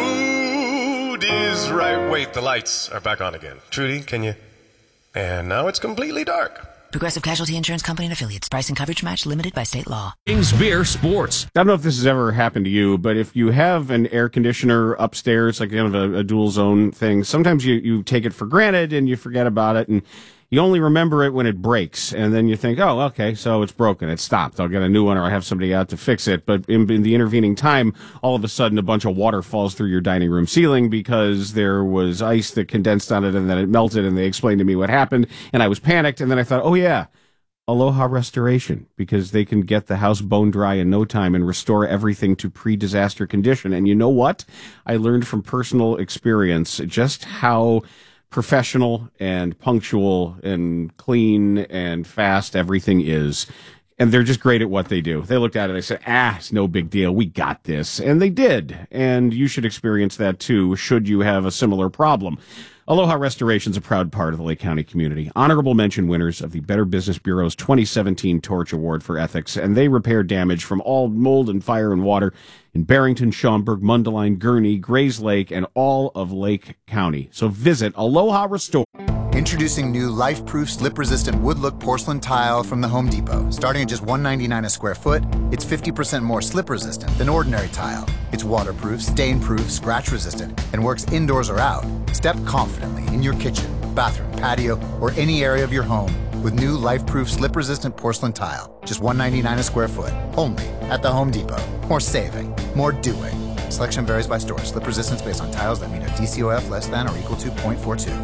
mood is right. Wait, the lights are back on again. Trudy, can you? And now it's completely dark. Progressive Casualty Insurance Company and Affiliates. Price and coverage match limited by state law. Kings Beer Sports. I don't know if this has ever happened to you, but if you have an air conditioner upstairs, like kind of a, a dual zone thing, sometimes you, you take it for granted and you forget about it, and you only remember it when it breaks, and then you think, oh, okay, so it's broken, it's stopped, I'll get a new one, or I have somebody out to fix it. But in, in the intervening time, all of a sudden a bunch of water falls through your dining room ceiling because there was ice that condensed on it and then it melted, and they explained to me what happened, and I was panicked, and then I thought, oh yeah, Aloha Restoration, because they can get the house bone dry in no time and restore everything to pre-disaster condition. And you know what? I learned from personal experience just how professional and punctual and clean and fast everything is. And they're just great at what they do. They looked at it and they said, ah, it's no big deal. We got this. And they did. And you should experience that too, should you have a similar problem. Aloha Restoration is a proud part of the Lake County community. Honorable mention winners of the Better Business Bureau's twenty seventeen Torch Award for Ethics, and they repair damage from all mold and fire and water in Barrington, Schaumburg, Mundelein, Gurnee, Grays Lake, and all of Lake County. So visit Aloha Restore. Introducing new life-proof, slip-resistant wood-look porcelain tile from the Home Depot. Starting at just one hundred ninety-nine dollars a square foot, it's fifty percent more slip-resistant than ordinary tile. It's waterproof, stain-proof, scratch-resistant, and works indoors or out. Step confidently in your kitchen, bathroom, patio, or any area of your home with new life-proof, slip-resistant porcelain tile. Just one hundred ninety-nine dollars a square foot, only at the Home Depot. More saving, more doing. Selection varies by store. Slip resistance based on tiles that meet a D C O F less than or equal to zero point four two.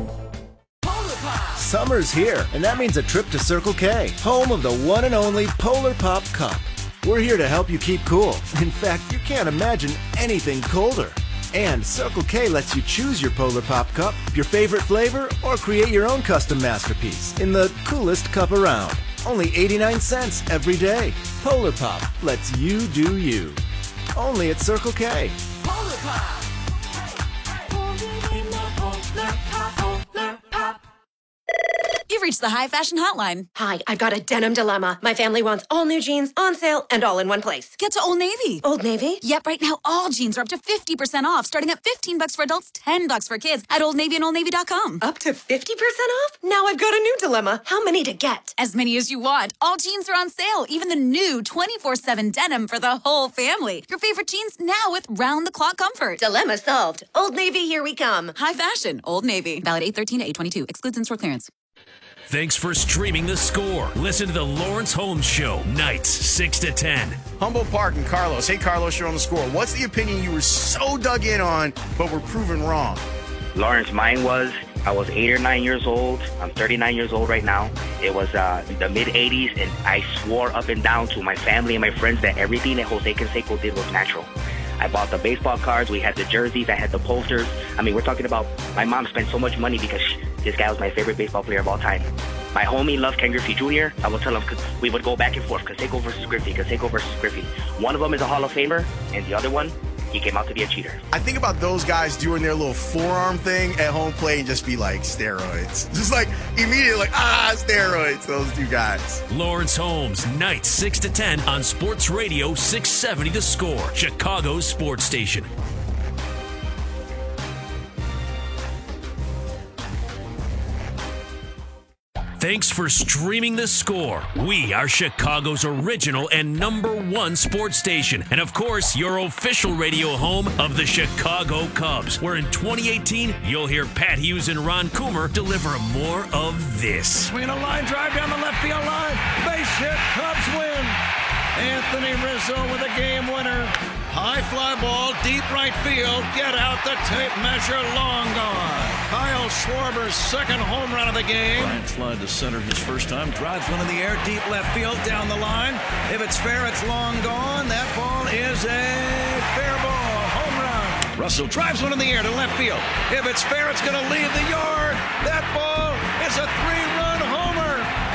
Summer's here, and that means a trip to Circle K, home of the one and only Polar Pop Cup. We're here to help you keep cool. In fact, you can't imagine anything colder. And Circle K lets you choose your Polar Pop Cup, your favorite flavor, or create your own custom masterpiece in the coolest cup around. Only eighty-nine cents every day. Polar Pop lets you do you. Only at Circle K. Polar Pop. You've reached the High Fashion Hotline. Hi, I've got a denim dilemma. My family wants all new jeans on sale and all in one place. Get to Old Navy. Old Navy? Yep, right now all jeans are up to fifty percent off, starting at fifteen bucks for adults, ten bucks for kids at Old Navy and old navy dot com. Up to fifty percent off? Now I've got a new dilemma. How many to get? As many as you want. All jeans are on sale, even the new twenty-four seven denim for the whole family. Your favorite jeans now with round-the-clock comfort. Dilemma solved. Old Navy, here we come. High Fashion, Old Navy. Valid eight thirteen to eight twenty-two. Excludes in-store clearance. Thanks for streaming The Score. Listen to the Lawrence Holmes Show, nights six to ten. Humboldt Park and Carlos. Hey, Carlos, you're on The Score. What's the opinion you were so dug in on, but were proven wrong? Lawrence, mine was, I was eight or nine years old. I'm thirty-nine years old right now. It was uh, the mid-eighties, and I swore up and down to my family and my friends that everything that Jose Canseco did was natural. I bought the baseball cards, we had the jerseys, I had the posters. I mean, we're talking about, my mom spent so much money because she, this guy was my favorite baseball player of all time. My homie loved Ken Griffey Junior I will tell him, cause we would go back and forth, Canseco versus Griffey, Canseco versus Griffey. One of them is a Hall of Famer, and the other one, he came out to be a cheater. I think about those guys doing their little forearm thing at home plate and just be like, steroids. Just like, immediately like, ah, steroids, those two guys. Lawrence Holmes, nights six to ten on Sports Radio six seventy The Score, Chicago's sports station. Thanks for streaming The Score. We are Chicago's original and number one sports station. And of course, your official radio home of the Chicago Cubs, where in twenty eighteen, you'll hear Pat Hughes and Ron Coomer deliver more of this. Swinging a line drive down the left field line. Base hit, Cubs win. Anthony Rizzo with a game winner. High fly ball, deep right field. Get out the tape measure, long gone. Kyle Schwarber's second home run of the game. Bryant fly to center his first time. Drives one in the air, deep left field, down the line. If it's fair, it's long gone. That ball is a fair ball. Home run. Russell drives one in the air to left field. If it's fair, it's going to leave the yard. That ball is a three-run homer. Addison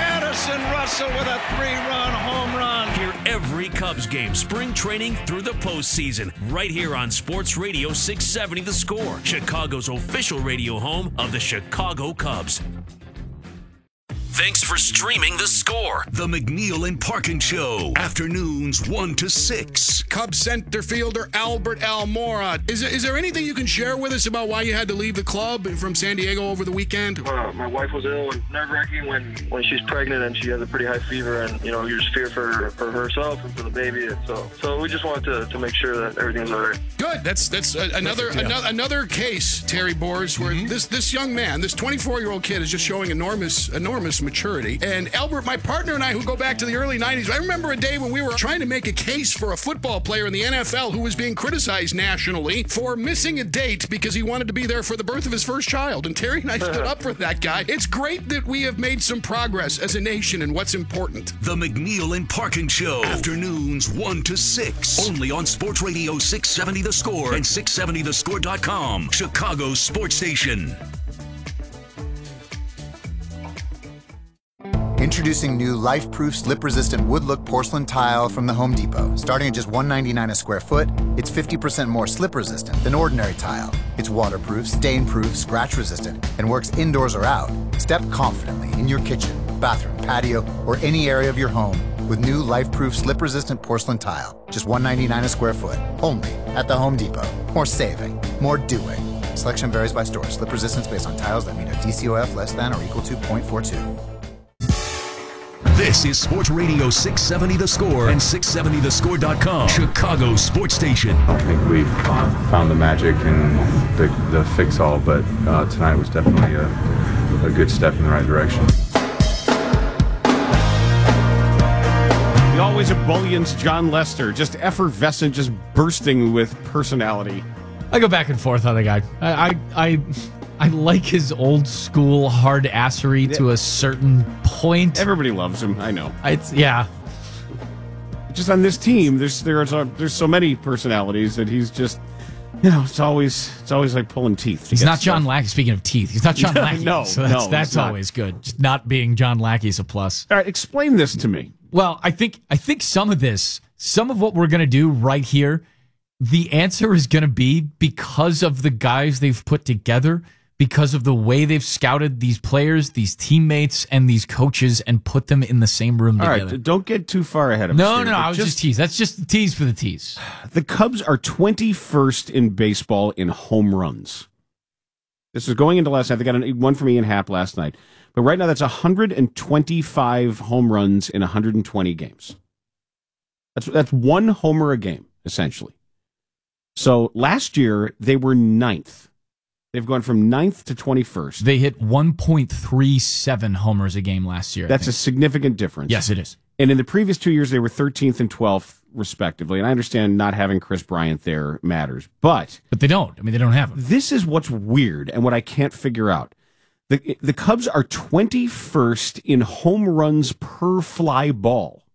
Addison Russell with a three-run home run. Hear every Cubs game, spring training through the postseason, right here on Sports Radio six seventy The Score, Chicago's official radio home of the Chicago Cubs. Thanks for streaming The Score, the McNeil and Parkin Show, afternoons one to six. Cubs center fielder Albert Almora. Is, is there anything you can share with us about why you had to leave the club from San Diego over the weekend? Uh, my wife was ill and nerve-wracking when, when she's pregnant and she has a pretty high fever, and, you know, you just fear for, for herself and for the baby. And so so we just wanted to, to make sure that everything's all right. Good. That's that's uh, another, another another case, Terry Boers, where mm-hmm. this, this young man, this twenty-four-year-old kid is just showing enormous, enormous maturity. And Albert, my partner and I, who go back to the early nineties, I remember a day when we were trying to make a case for a football player in the N F L who was being criticized nationally for missing a date because he wanted to be there for the birth of his first child. And Terry and I stood up for that guy. It's great that we have made some progress as a nation in what's important. The McNeil and Parkin Show, afternoons one to six, only on Sports Radio six seventy The Score and six seventy the score dot com, Chicago's sports station. Introducing new life-proof, slip-resistant wood-look porcelain tile from the Home Depot. Starting at just one hundred ninety-nine dollars a square foot, it's fifty percent more slip-resistant than ordinary tile. It's waterproof, stain-proof, scratch-resistant, and works indoors or out. Step confidently in your kitchen, bathroom, patio, or any area of your home with new life-proof, slip-resistant porcelain tile. Just one hundred ninety-nine dollars a square foot, only at the Home Depot. More saving, more doing. Selection varies by store. Slip resistance based on tiles that meet a D C O F less than or equal to zero point four two. This is Sports Radio six seventy The Score and six seventy the score dot com, Chicago's sports station. I don't think we've found the magic and the, the fix-all, but uh, tonight was definitely a, a good step in the right direction. The always ebullience John Lester, just effervescent, just bursting with personality. I go back and forth on the guy. I I I, I like his old school hard assery to a certain point. Everybody loves him. I know. It's yeah. Just on this team, there's there's uh, there's so many personalities that he's just, you know, it's always it's always like pulling teeth. He's not John Lackey. Speaking of teeth, he's not John Lackey. no, so that's, no, that's always good. Just not being John Lackey is a plus. All right, explain this to me. Well, I think I think some of this, some of what we're going to do right here, the answer is going to be because of the guys they've put together, because of the way they've scouted these players, these teammates, and these coaches and put them in the same room All together. right, don't get too far ahead of us. No, here, no, no, I was just, just tease. That's just the tease for the tease. The Cubs are twenty-first in baseball in home runs. This was going into last night. They got an, one from Ian Happ last night. But right now, that's one hundred twenty-five home runs in one hundred twenty games. That's that's one homer a game, essentially. So last year, they were ninth. They've gone from ninth to twenty-first. They hit one point three seven homers a game last year. That's a significant difference. Yes, it is. And in the previous two years, they were thirteenth and twelfth, respectively. And I understand not having Chris Bryant there matters. But but they don't. I mean, they don't have him. This is what's weird and what I can't figure out. The, the Cubs are twenty-first in home runs per fly ball.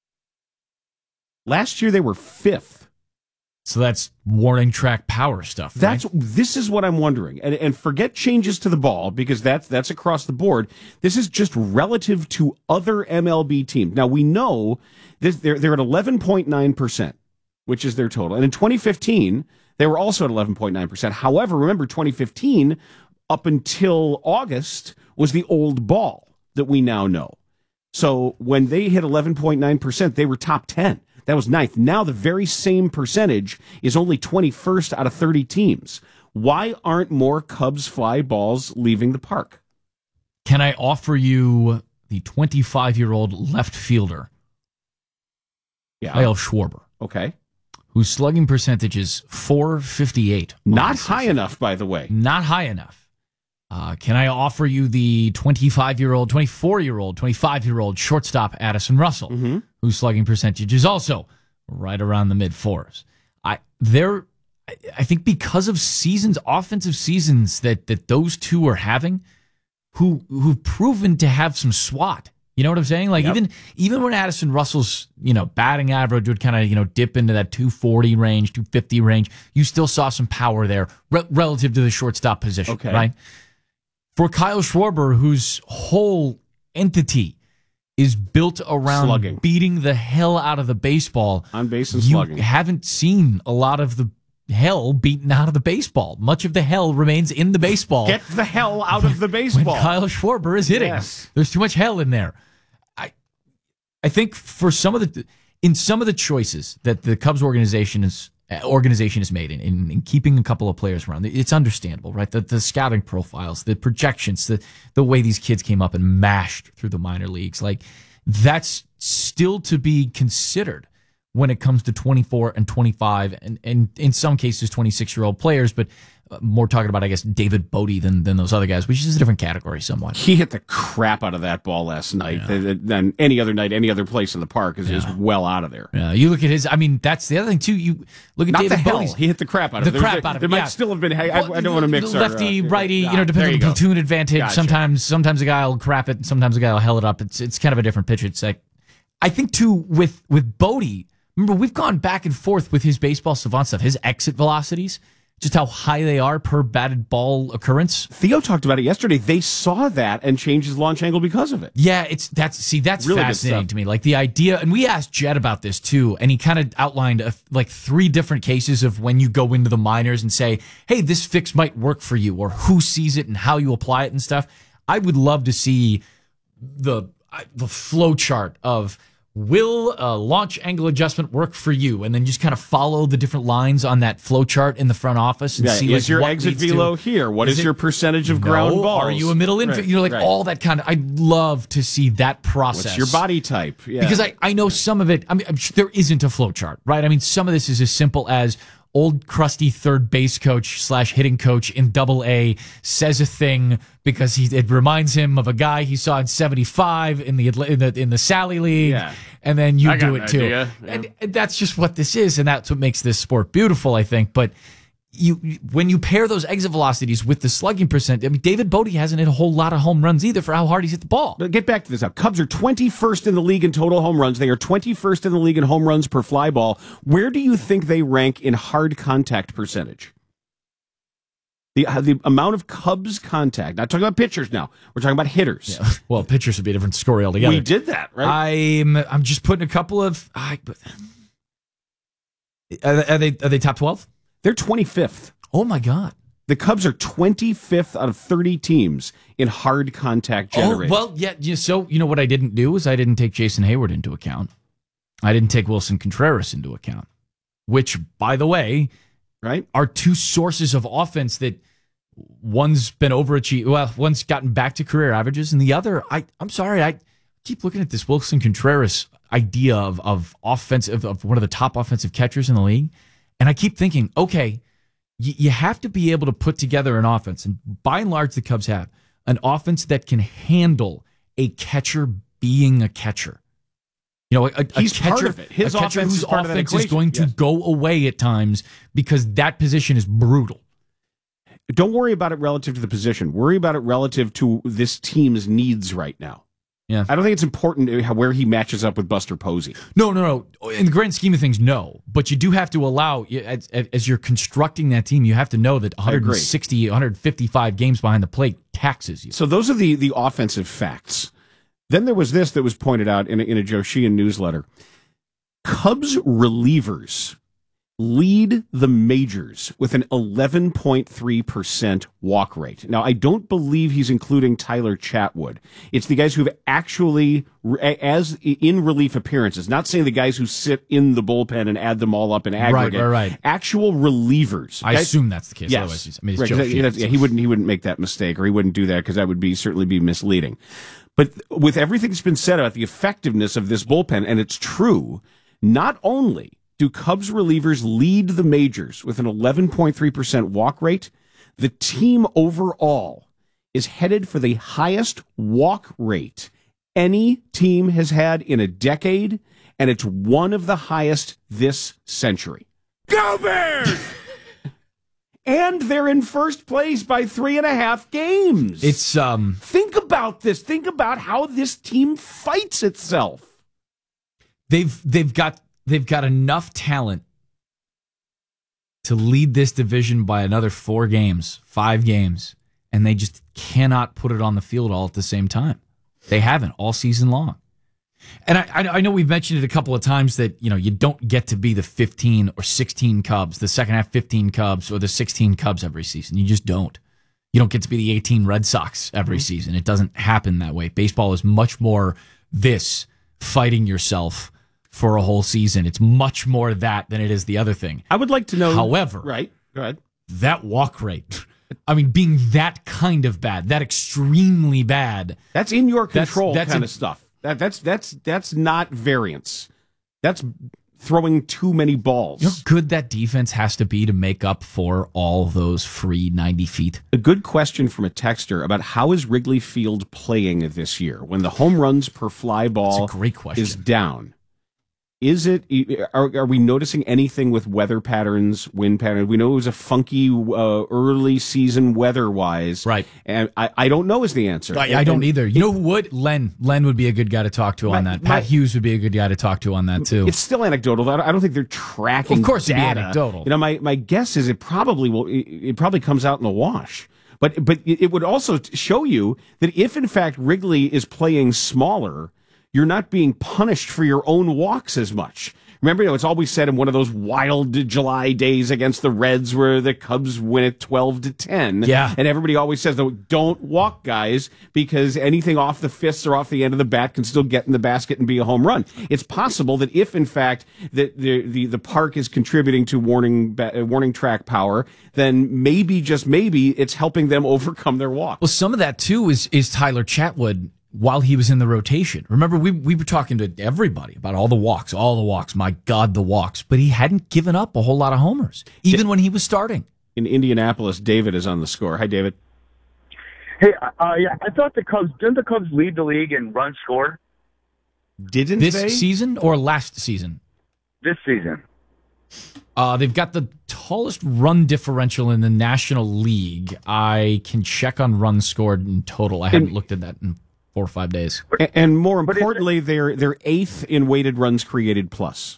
Last year, they were fifth. So that's warning track power stuff. That's right? This is what I'm wondering, and and forget changes to the ball because that's that's across the board. This is just relative to other M L B teams. Now we know this, they're they're at eleven point nine percent, which is their total, and in twenty fifteen they were also at eleven point nine percent. However, remember twenty fifteen up until August was the old ball that we now know. So when they hit eleven point nine percent, they were top ten. That was ninth. Now the very same percentage is only twenty-first out of thirty teams. Why aren't more Cubs fly balls leaving the park? Can I offer you the twenty-five-year-old left fielder, yeah. Kyle Schwarber? Okay. Whose slugging percentage is four fifty-eight. Not high enough, by the way. Not high enough. Uh, can I offer you the twenty-five-year-old, twenty-four-year-old, twenty-five-year-old shortstop Addison Russell, mm-hmm. whose slugging percentage is also right around the mid-fours? I they're, I think because of seasons, offensive seasons that, that those two are having, who who've proven to have some swat. You know what I'm saying? Like yep. even even when Addison Russell's you know batting average would kind of you know dip into that two forty range, two fifty range, you still saw some power there re- relative to the shortstop position, okay. right? For Kyle Schwarber, whose whole entity is built around slugging. beating the hell out of the baseball. On base and you slugging. haven't seen a lot of the hell beaten out of the baseball. Much of the hell remains in the baseball. Get the hell out of the baseball. When Kyle Schwarber is hitting. Yes. There's too much hell in there. I I think for some of the in some of the choices that the Cubs organization is organization has made in, in, in keeping a couple of players around, it's understandable, right? The the scouting profiles, the projections, the the way these kids came up and mashed through the minor leagues, like that's still to be considered when it comes to twenty-four and twenty-five and, and in some cases twenty-six-year-old players, but uh, more talking about, I guess, David Bodie than, than those other guys, which is a different category somewhat. He hit the crap out of that ball last night yeah. than any other night, any other place in the park is yeah. just well out of there. Yeah, you look at his, I mean, that's the other thing, too. You look at Not David the hell. Bodie's. He hit the crap out the of it. The crap there, out of there it, might yeah. still have been, I, well, I don't want to mix lefty, our, uh, righty, yeah, you know, depending on the go. platoon advantage. Gotcha. Sometimes sometimes a guy will crap it, sometimes a guy will hell it up. It's it's kind of a different pitch. It's like, I think, too, with, with Bodie, remember, we've gone back and forth with his baseball savant stuff, his exit velocities, just how high they are per batted ball occurrence. Theo talked about it yesterday. They saw that and changed his launch angle because of it. Yeah, it's that's see that's really fascinating to me. Like the idea, and we asked Jed about this too, and he kind of outlined a, like three different cases of when you go into the minors and say, "Hey, this fix might work for you," or who sees it and how you apply it and stuff. I would love to see the the flow chart of, will a launch angle adjustment work for you? And then just kind of follow the different lines on that flow chart in the front office and yeah, see is like, your what exit leads velo to, here? What is, is your it, percentage of no, ground balls? Are you a middle infield? Right, you know, like right. all that kind of. I'd love to see that process. What's your body type? Yeah. Because I, I know some of it. I mean, I'm sure there isn't a flow chart, right? I mean, some of this is as simple as old crusty third base coach slash hitting coach in Double A says a thing because he it reminds him of a guy he saw in seventy-five in the in the, in the Sally League, yeah. and then you I do got it an too. idea. Yeah. And, and that's just what this is, and that's what makes this sport beautiful, I think. But you when you pair those exit velocities with the slugging percent, I mean, David Bodie hasn't hit a whole lot of home runs either for how hard he's hit the ball. But get back to this now. Cubs are twenty-first in the league in total home runs. They are twenty-first in the league in home runs per fly ball. Where do you think they rank in hard contact percentage? The uh, the amount of Cubs contact. Not talking about pitchers now. We're talking about hitters. Yeah. Well, pitchers would be a different story altogether. We did that, right? I'm I'm just putting a couple of. I, are, they, are they are they top twelve? They're twenty-fifth. Oh my God! The Cubs are twenty-fifth out of thirty teams in hard contact generated. Oh well, yeah. yeah. So you know what I didn't do is I didn't take Jason Hayward into account. I didn't take Wilson Contreras into account, which, by the way, right, are two sources of offense that one's been overachieved. Well, one's gotten back to career averages, and the other, I I'm sorry, I keep looking at this Wilson Contreras idea of of offensive of one of the top offensive catchers in the league. And I keep thinking, okay, you, you have to be able to put together an offense, and by and large, the Cubs have an offense that can handle a catcher being a catcher. You know, a, a He's catcher, part of it. His a catcher offense whose is part of that offense is equation. going to Yes. go away at times because that position is brutal. Don't worry about it relative to the position. Worry about it relative to this team's needs right now. Yeah, I don't think it's important how, where he matches up with Buster Posey. No, no, no. In the grand scheme of things, no. But you do have to allow, as, as you're constructing that team, you have to know that one sixty, one fifty-five games behind the plate taxes you. So those are the, the offensive facts. Then there was this that was pointed out in a, in a Joe Sheehan newsletter. Cubs relievers lead the majors with an eleven point three percent walk rate. Now, I don't believe he's including Tyler Chatwood. It's the guys who have actually, as in relief appearances, not saying the guys who sit in the bullpen and add them all up in aggregate. Right, right, right. Actual relievers. I guys, assume that's the case. Yes. Otherwise, he's, I mean, it's right, Joe that, Sheehan, yeah, he wouldn't, he wouldn't make that mistake, or he wouldn't do that because that would be certainly be misleading. But with everything that's been said about the effectiveness of this bullpen, and it's true, not only do Cubs relievers lead the majors with an eleven point three percent walk rate, the team overall is headed for the highest walk rate any team has had in a decade, and it's one of the highest this century. Go Bears! And they're in first place by three and a half games. It's um. Think about this. Think about how this team fights itself. They've they've got they've got enough talent to lead this division by another four games, five games, and they just cannot put it on the field all at the same time. They haven't all season long. And I, I know we've mentioned it a couple of times that, you know, you don't get to be the fifteen or sixteen Cubs, the second half fifteen Cubs or the sixteen Cubs every season. You just don't. You don't get to be the eighteen Red Sox every mm-hmm. season. It doesn't happen that way. Baseball is much more this, fighting yourself for a whole season. It's much more that than it is the other thing. I would like to know. However, right, go ahead. That walk rate, I mean, being that kind of bad, that extremely bad. That's in your control that's, that's kind a, of stuff. That, that's that's that's not variance. That's throwing too many balls. You know how good that defense has to be to make up for all those free ninety feet? A good question from a texter about how is Wrigley Field playing this year when the home runs per fly ball That's a great question. is down. Is it? Are, are we noticing anything with weather patterns, wind patterns? We know it was a funky uh, early season weather-wise, right? And I, I don't know is the answer. I, I don't either. You know who would? Len. Len would be a good guy to talk to on My- that. my- Pat Hughes would be a good guy to talk to on that too. It's still anecdotal. I don't- I don't think they're tracking. Of course, it'd be data. anecdotal. You know, my, my guess is it probably will. It, it probably comes out in the wash. But but it would also show you that if in fact Wrigley is playing smaller, you're not being punished for your own walks as much. Remember, you know, it's always said in one of those wild July days against the Reds where the Cubs win at twelve to ten. Yeah. And everybody always says, though, don't walk, guys, because anything off the fists or off the end of the bat can still get in the basket and be a home run. It's possible that if, in fact, the, the, the, the park is contributing to warning, warning track power, then maybe, just maybe, it's helping them overcome their walk. Well, some of that, too, is is Tyler Chatwood while he was in the rotation. Remember, we we were talking to everybody about all the walks, all the walks. My God, the walks. But he hadn't given up a whole lot of homers, even when he was starting. In Indianapolis, David is on the score. Hi, David. Hey, uh, yeah, I thought the Cubs, didn't the Cubs lead the league in runs scored? Didn't this they? season or last season? This season. Uh, they've got the tallest run differential in the National League. I can check on runs scored in total. I haven't looked at that in four or five days. And, and more importantly, they're they're eighth in weighted runs created plus.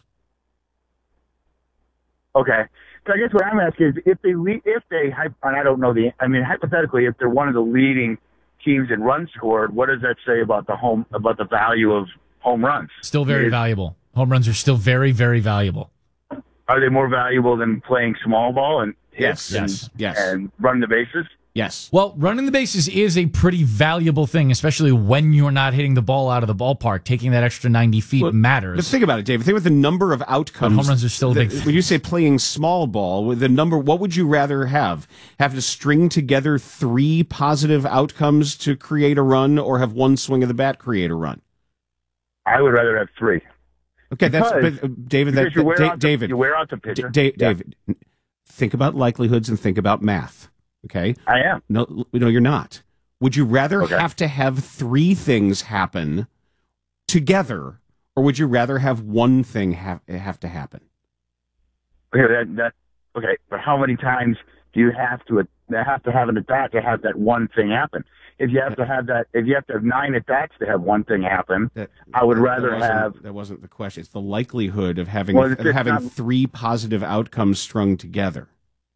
Okay. So I guess what I'm asking is if they lead, if they, and I don't know the, I mean, hypothetically, if they're one of the leading teams in runs scored, what does that say about the home, about the value of home runs? Still very Is, valuable. Home runs are still very, very valuable. Are they more valuable than playing small ball and Yes, and, yes, yes. and running the bases? Yes. Well, running the bases is a pretty valuable thing, especially when you're not hitting the ball out of the ballpark. Taking that extra ninety feet Well, matters. But think about it, David. Think about the number of outcomes. But home runs are still a big that, when you say playing small ball, with the number, what would you rather have? Have to string together three positive outcomes to create a run, or have one swing of the bat create a run? I would rather have three. Okay, that's Because- but, uh, David. That, because you wear Da- out the- David. you wear out the pitcher. Da- Yeah. David, think about likelihoods and think about math. Okay, I am. No, no, you're not. Would you rather Okay. have to have three things happen together, or would you rather have one thing have have to happen? Okay, that, that, okay, but how many times do you have to have to have an at bat to have that one thing happen? If you have to have that, if you have to have nine at bats to have one thing happen, That, I would that rather wasn't- have. That wasn't the question. It's the likelihood of having Well, of it's having not- three positive outcomes strung together.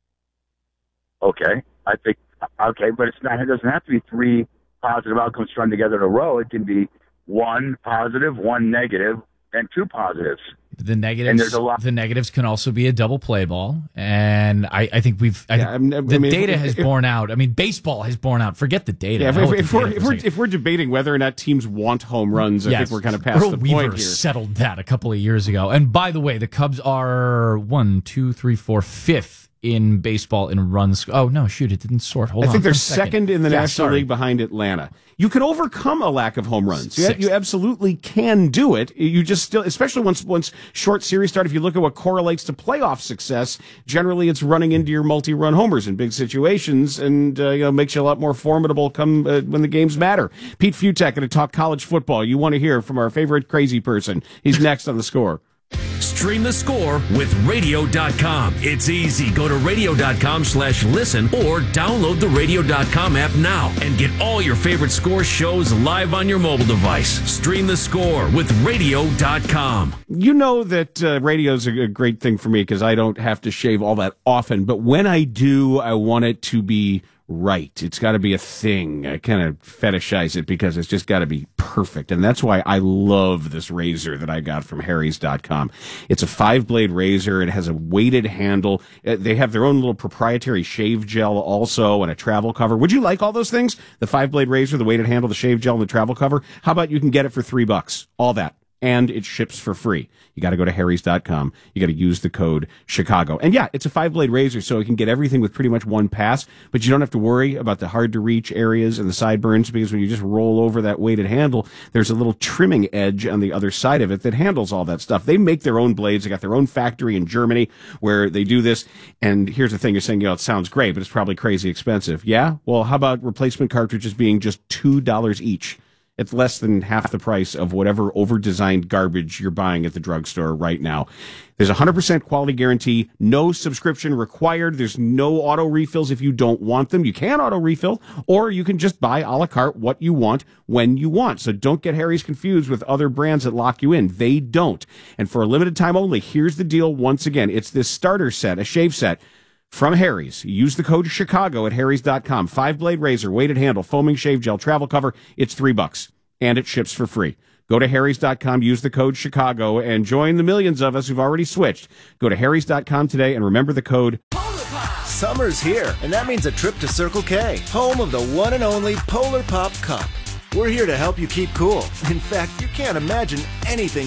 Okay, I think okay, but it's not. It doesn't have to be three positive outcomes strung together in a row. It can be one positive, one negative, and two positives. The negatives, And there's a lot- the negatives can also be a double play ball, and I, I think we've I Yeah, think I'm- I the mean, if- data has if- borne out. I mean, baseball has borne out. Forget the data. Yeah, if, I know if, what if the we're data if was we're, saying. if we're debating whether or not teams want home runs, I Yes. think we're kind of past Earl the Weaver point here. settled that a couple of years ago. And by the way, the Cubs are one, two, three, four, fifth in baseball in runs. Oh no, shoot, it didn't sort. Hold I on, think they're one second. second in the Yeah, National sorry. League behind Atlanta. You can overcome a lack of home runs. You, Sixth. you absolutely can do it. You just still, especially once once short series start. If you look at what correlates to playoff success, generally it's running into your multi-run homers in big situations, and uh, you know makes you a lot more formidable come uh, when the games matter. Pete Futek going to talk college football. You want to hear from our favorite crazy person. He's next on the Score. Stream the Score with radio dot com. It's easy. Go to radio dot com slash listen or download the radio dot com app now and get all your favorite Score shows live on your mobile device. Stream the Score with radio dot com. You know that uh, radio is a, a great thing for me because I don't have to shave all that often. But when I do, I want it to be right. It's got to be a thing. I kind of fetishize it because it's just got to be perfect. And that's why I love this razor that I got from Harry's dot com. It's a five-blade razor. It has a weighted handle. They have their own little proprietary shave gel also and a travel cover. Would you like all those things? The five-blade razor, the weighted handle, the shave gel, and the travel cover? How about you can get it for three bucks? All that. And it ships for free. You got to go to Harry's dot com. You got to use the code Chicago. And yeah, it's a five-blade razor, so it can get everything with pretty much one pass, but you don't have to worry about the hard-to-reach areas and the sideburns, because when you just roll over that weighted handle, there's a little trimming edge on the other side of it that handles all that stuff. They make their own blades. They got their own factory in Germany where they do this. And here's the thing. You're saying, you know, it sounds great, but it's probably crazy expensive. Yeah? Well, how about replacement cartridges being just two dollars each? It's less than half the price of whatever over-designed garbage you're buying at the drugstore right now. There's a one hundred percent quality guarantee, no subscription required. There's no auto refills if you don't want them. You can auto refill, or you can just buy a la carte what you want when you want. So don't get Harry's confused with other brands that lock you in. They don't. And for a limited time only, here's the deal once again. It's this starter set, a shave set, from Harry's. Use the code Chicago at Harry's dot com. Five-blade razor, weighted handle, foaming shave gel, travel cover. It's three bucks, and it ships for free. Go to Harry's dot com, use the code Chicago, and join the millions of us who've already switched. Go to Harry's dot com today, and remember the code. Summer's here, and that means a trip to Circle K, home of the one and only Polar Pop Cup. We're here to help you keep cool. In fact, you can't imagine anything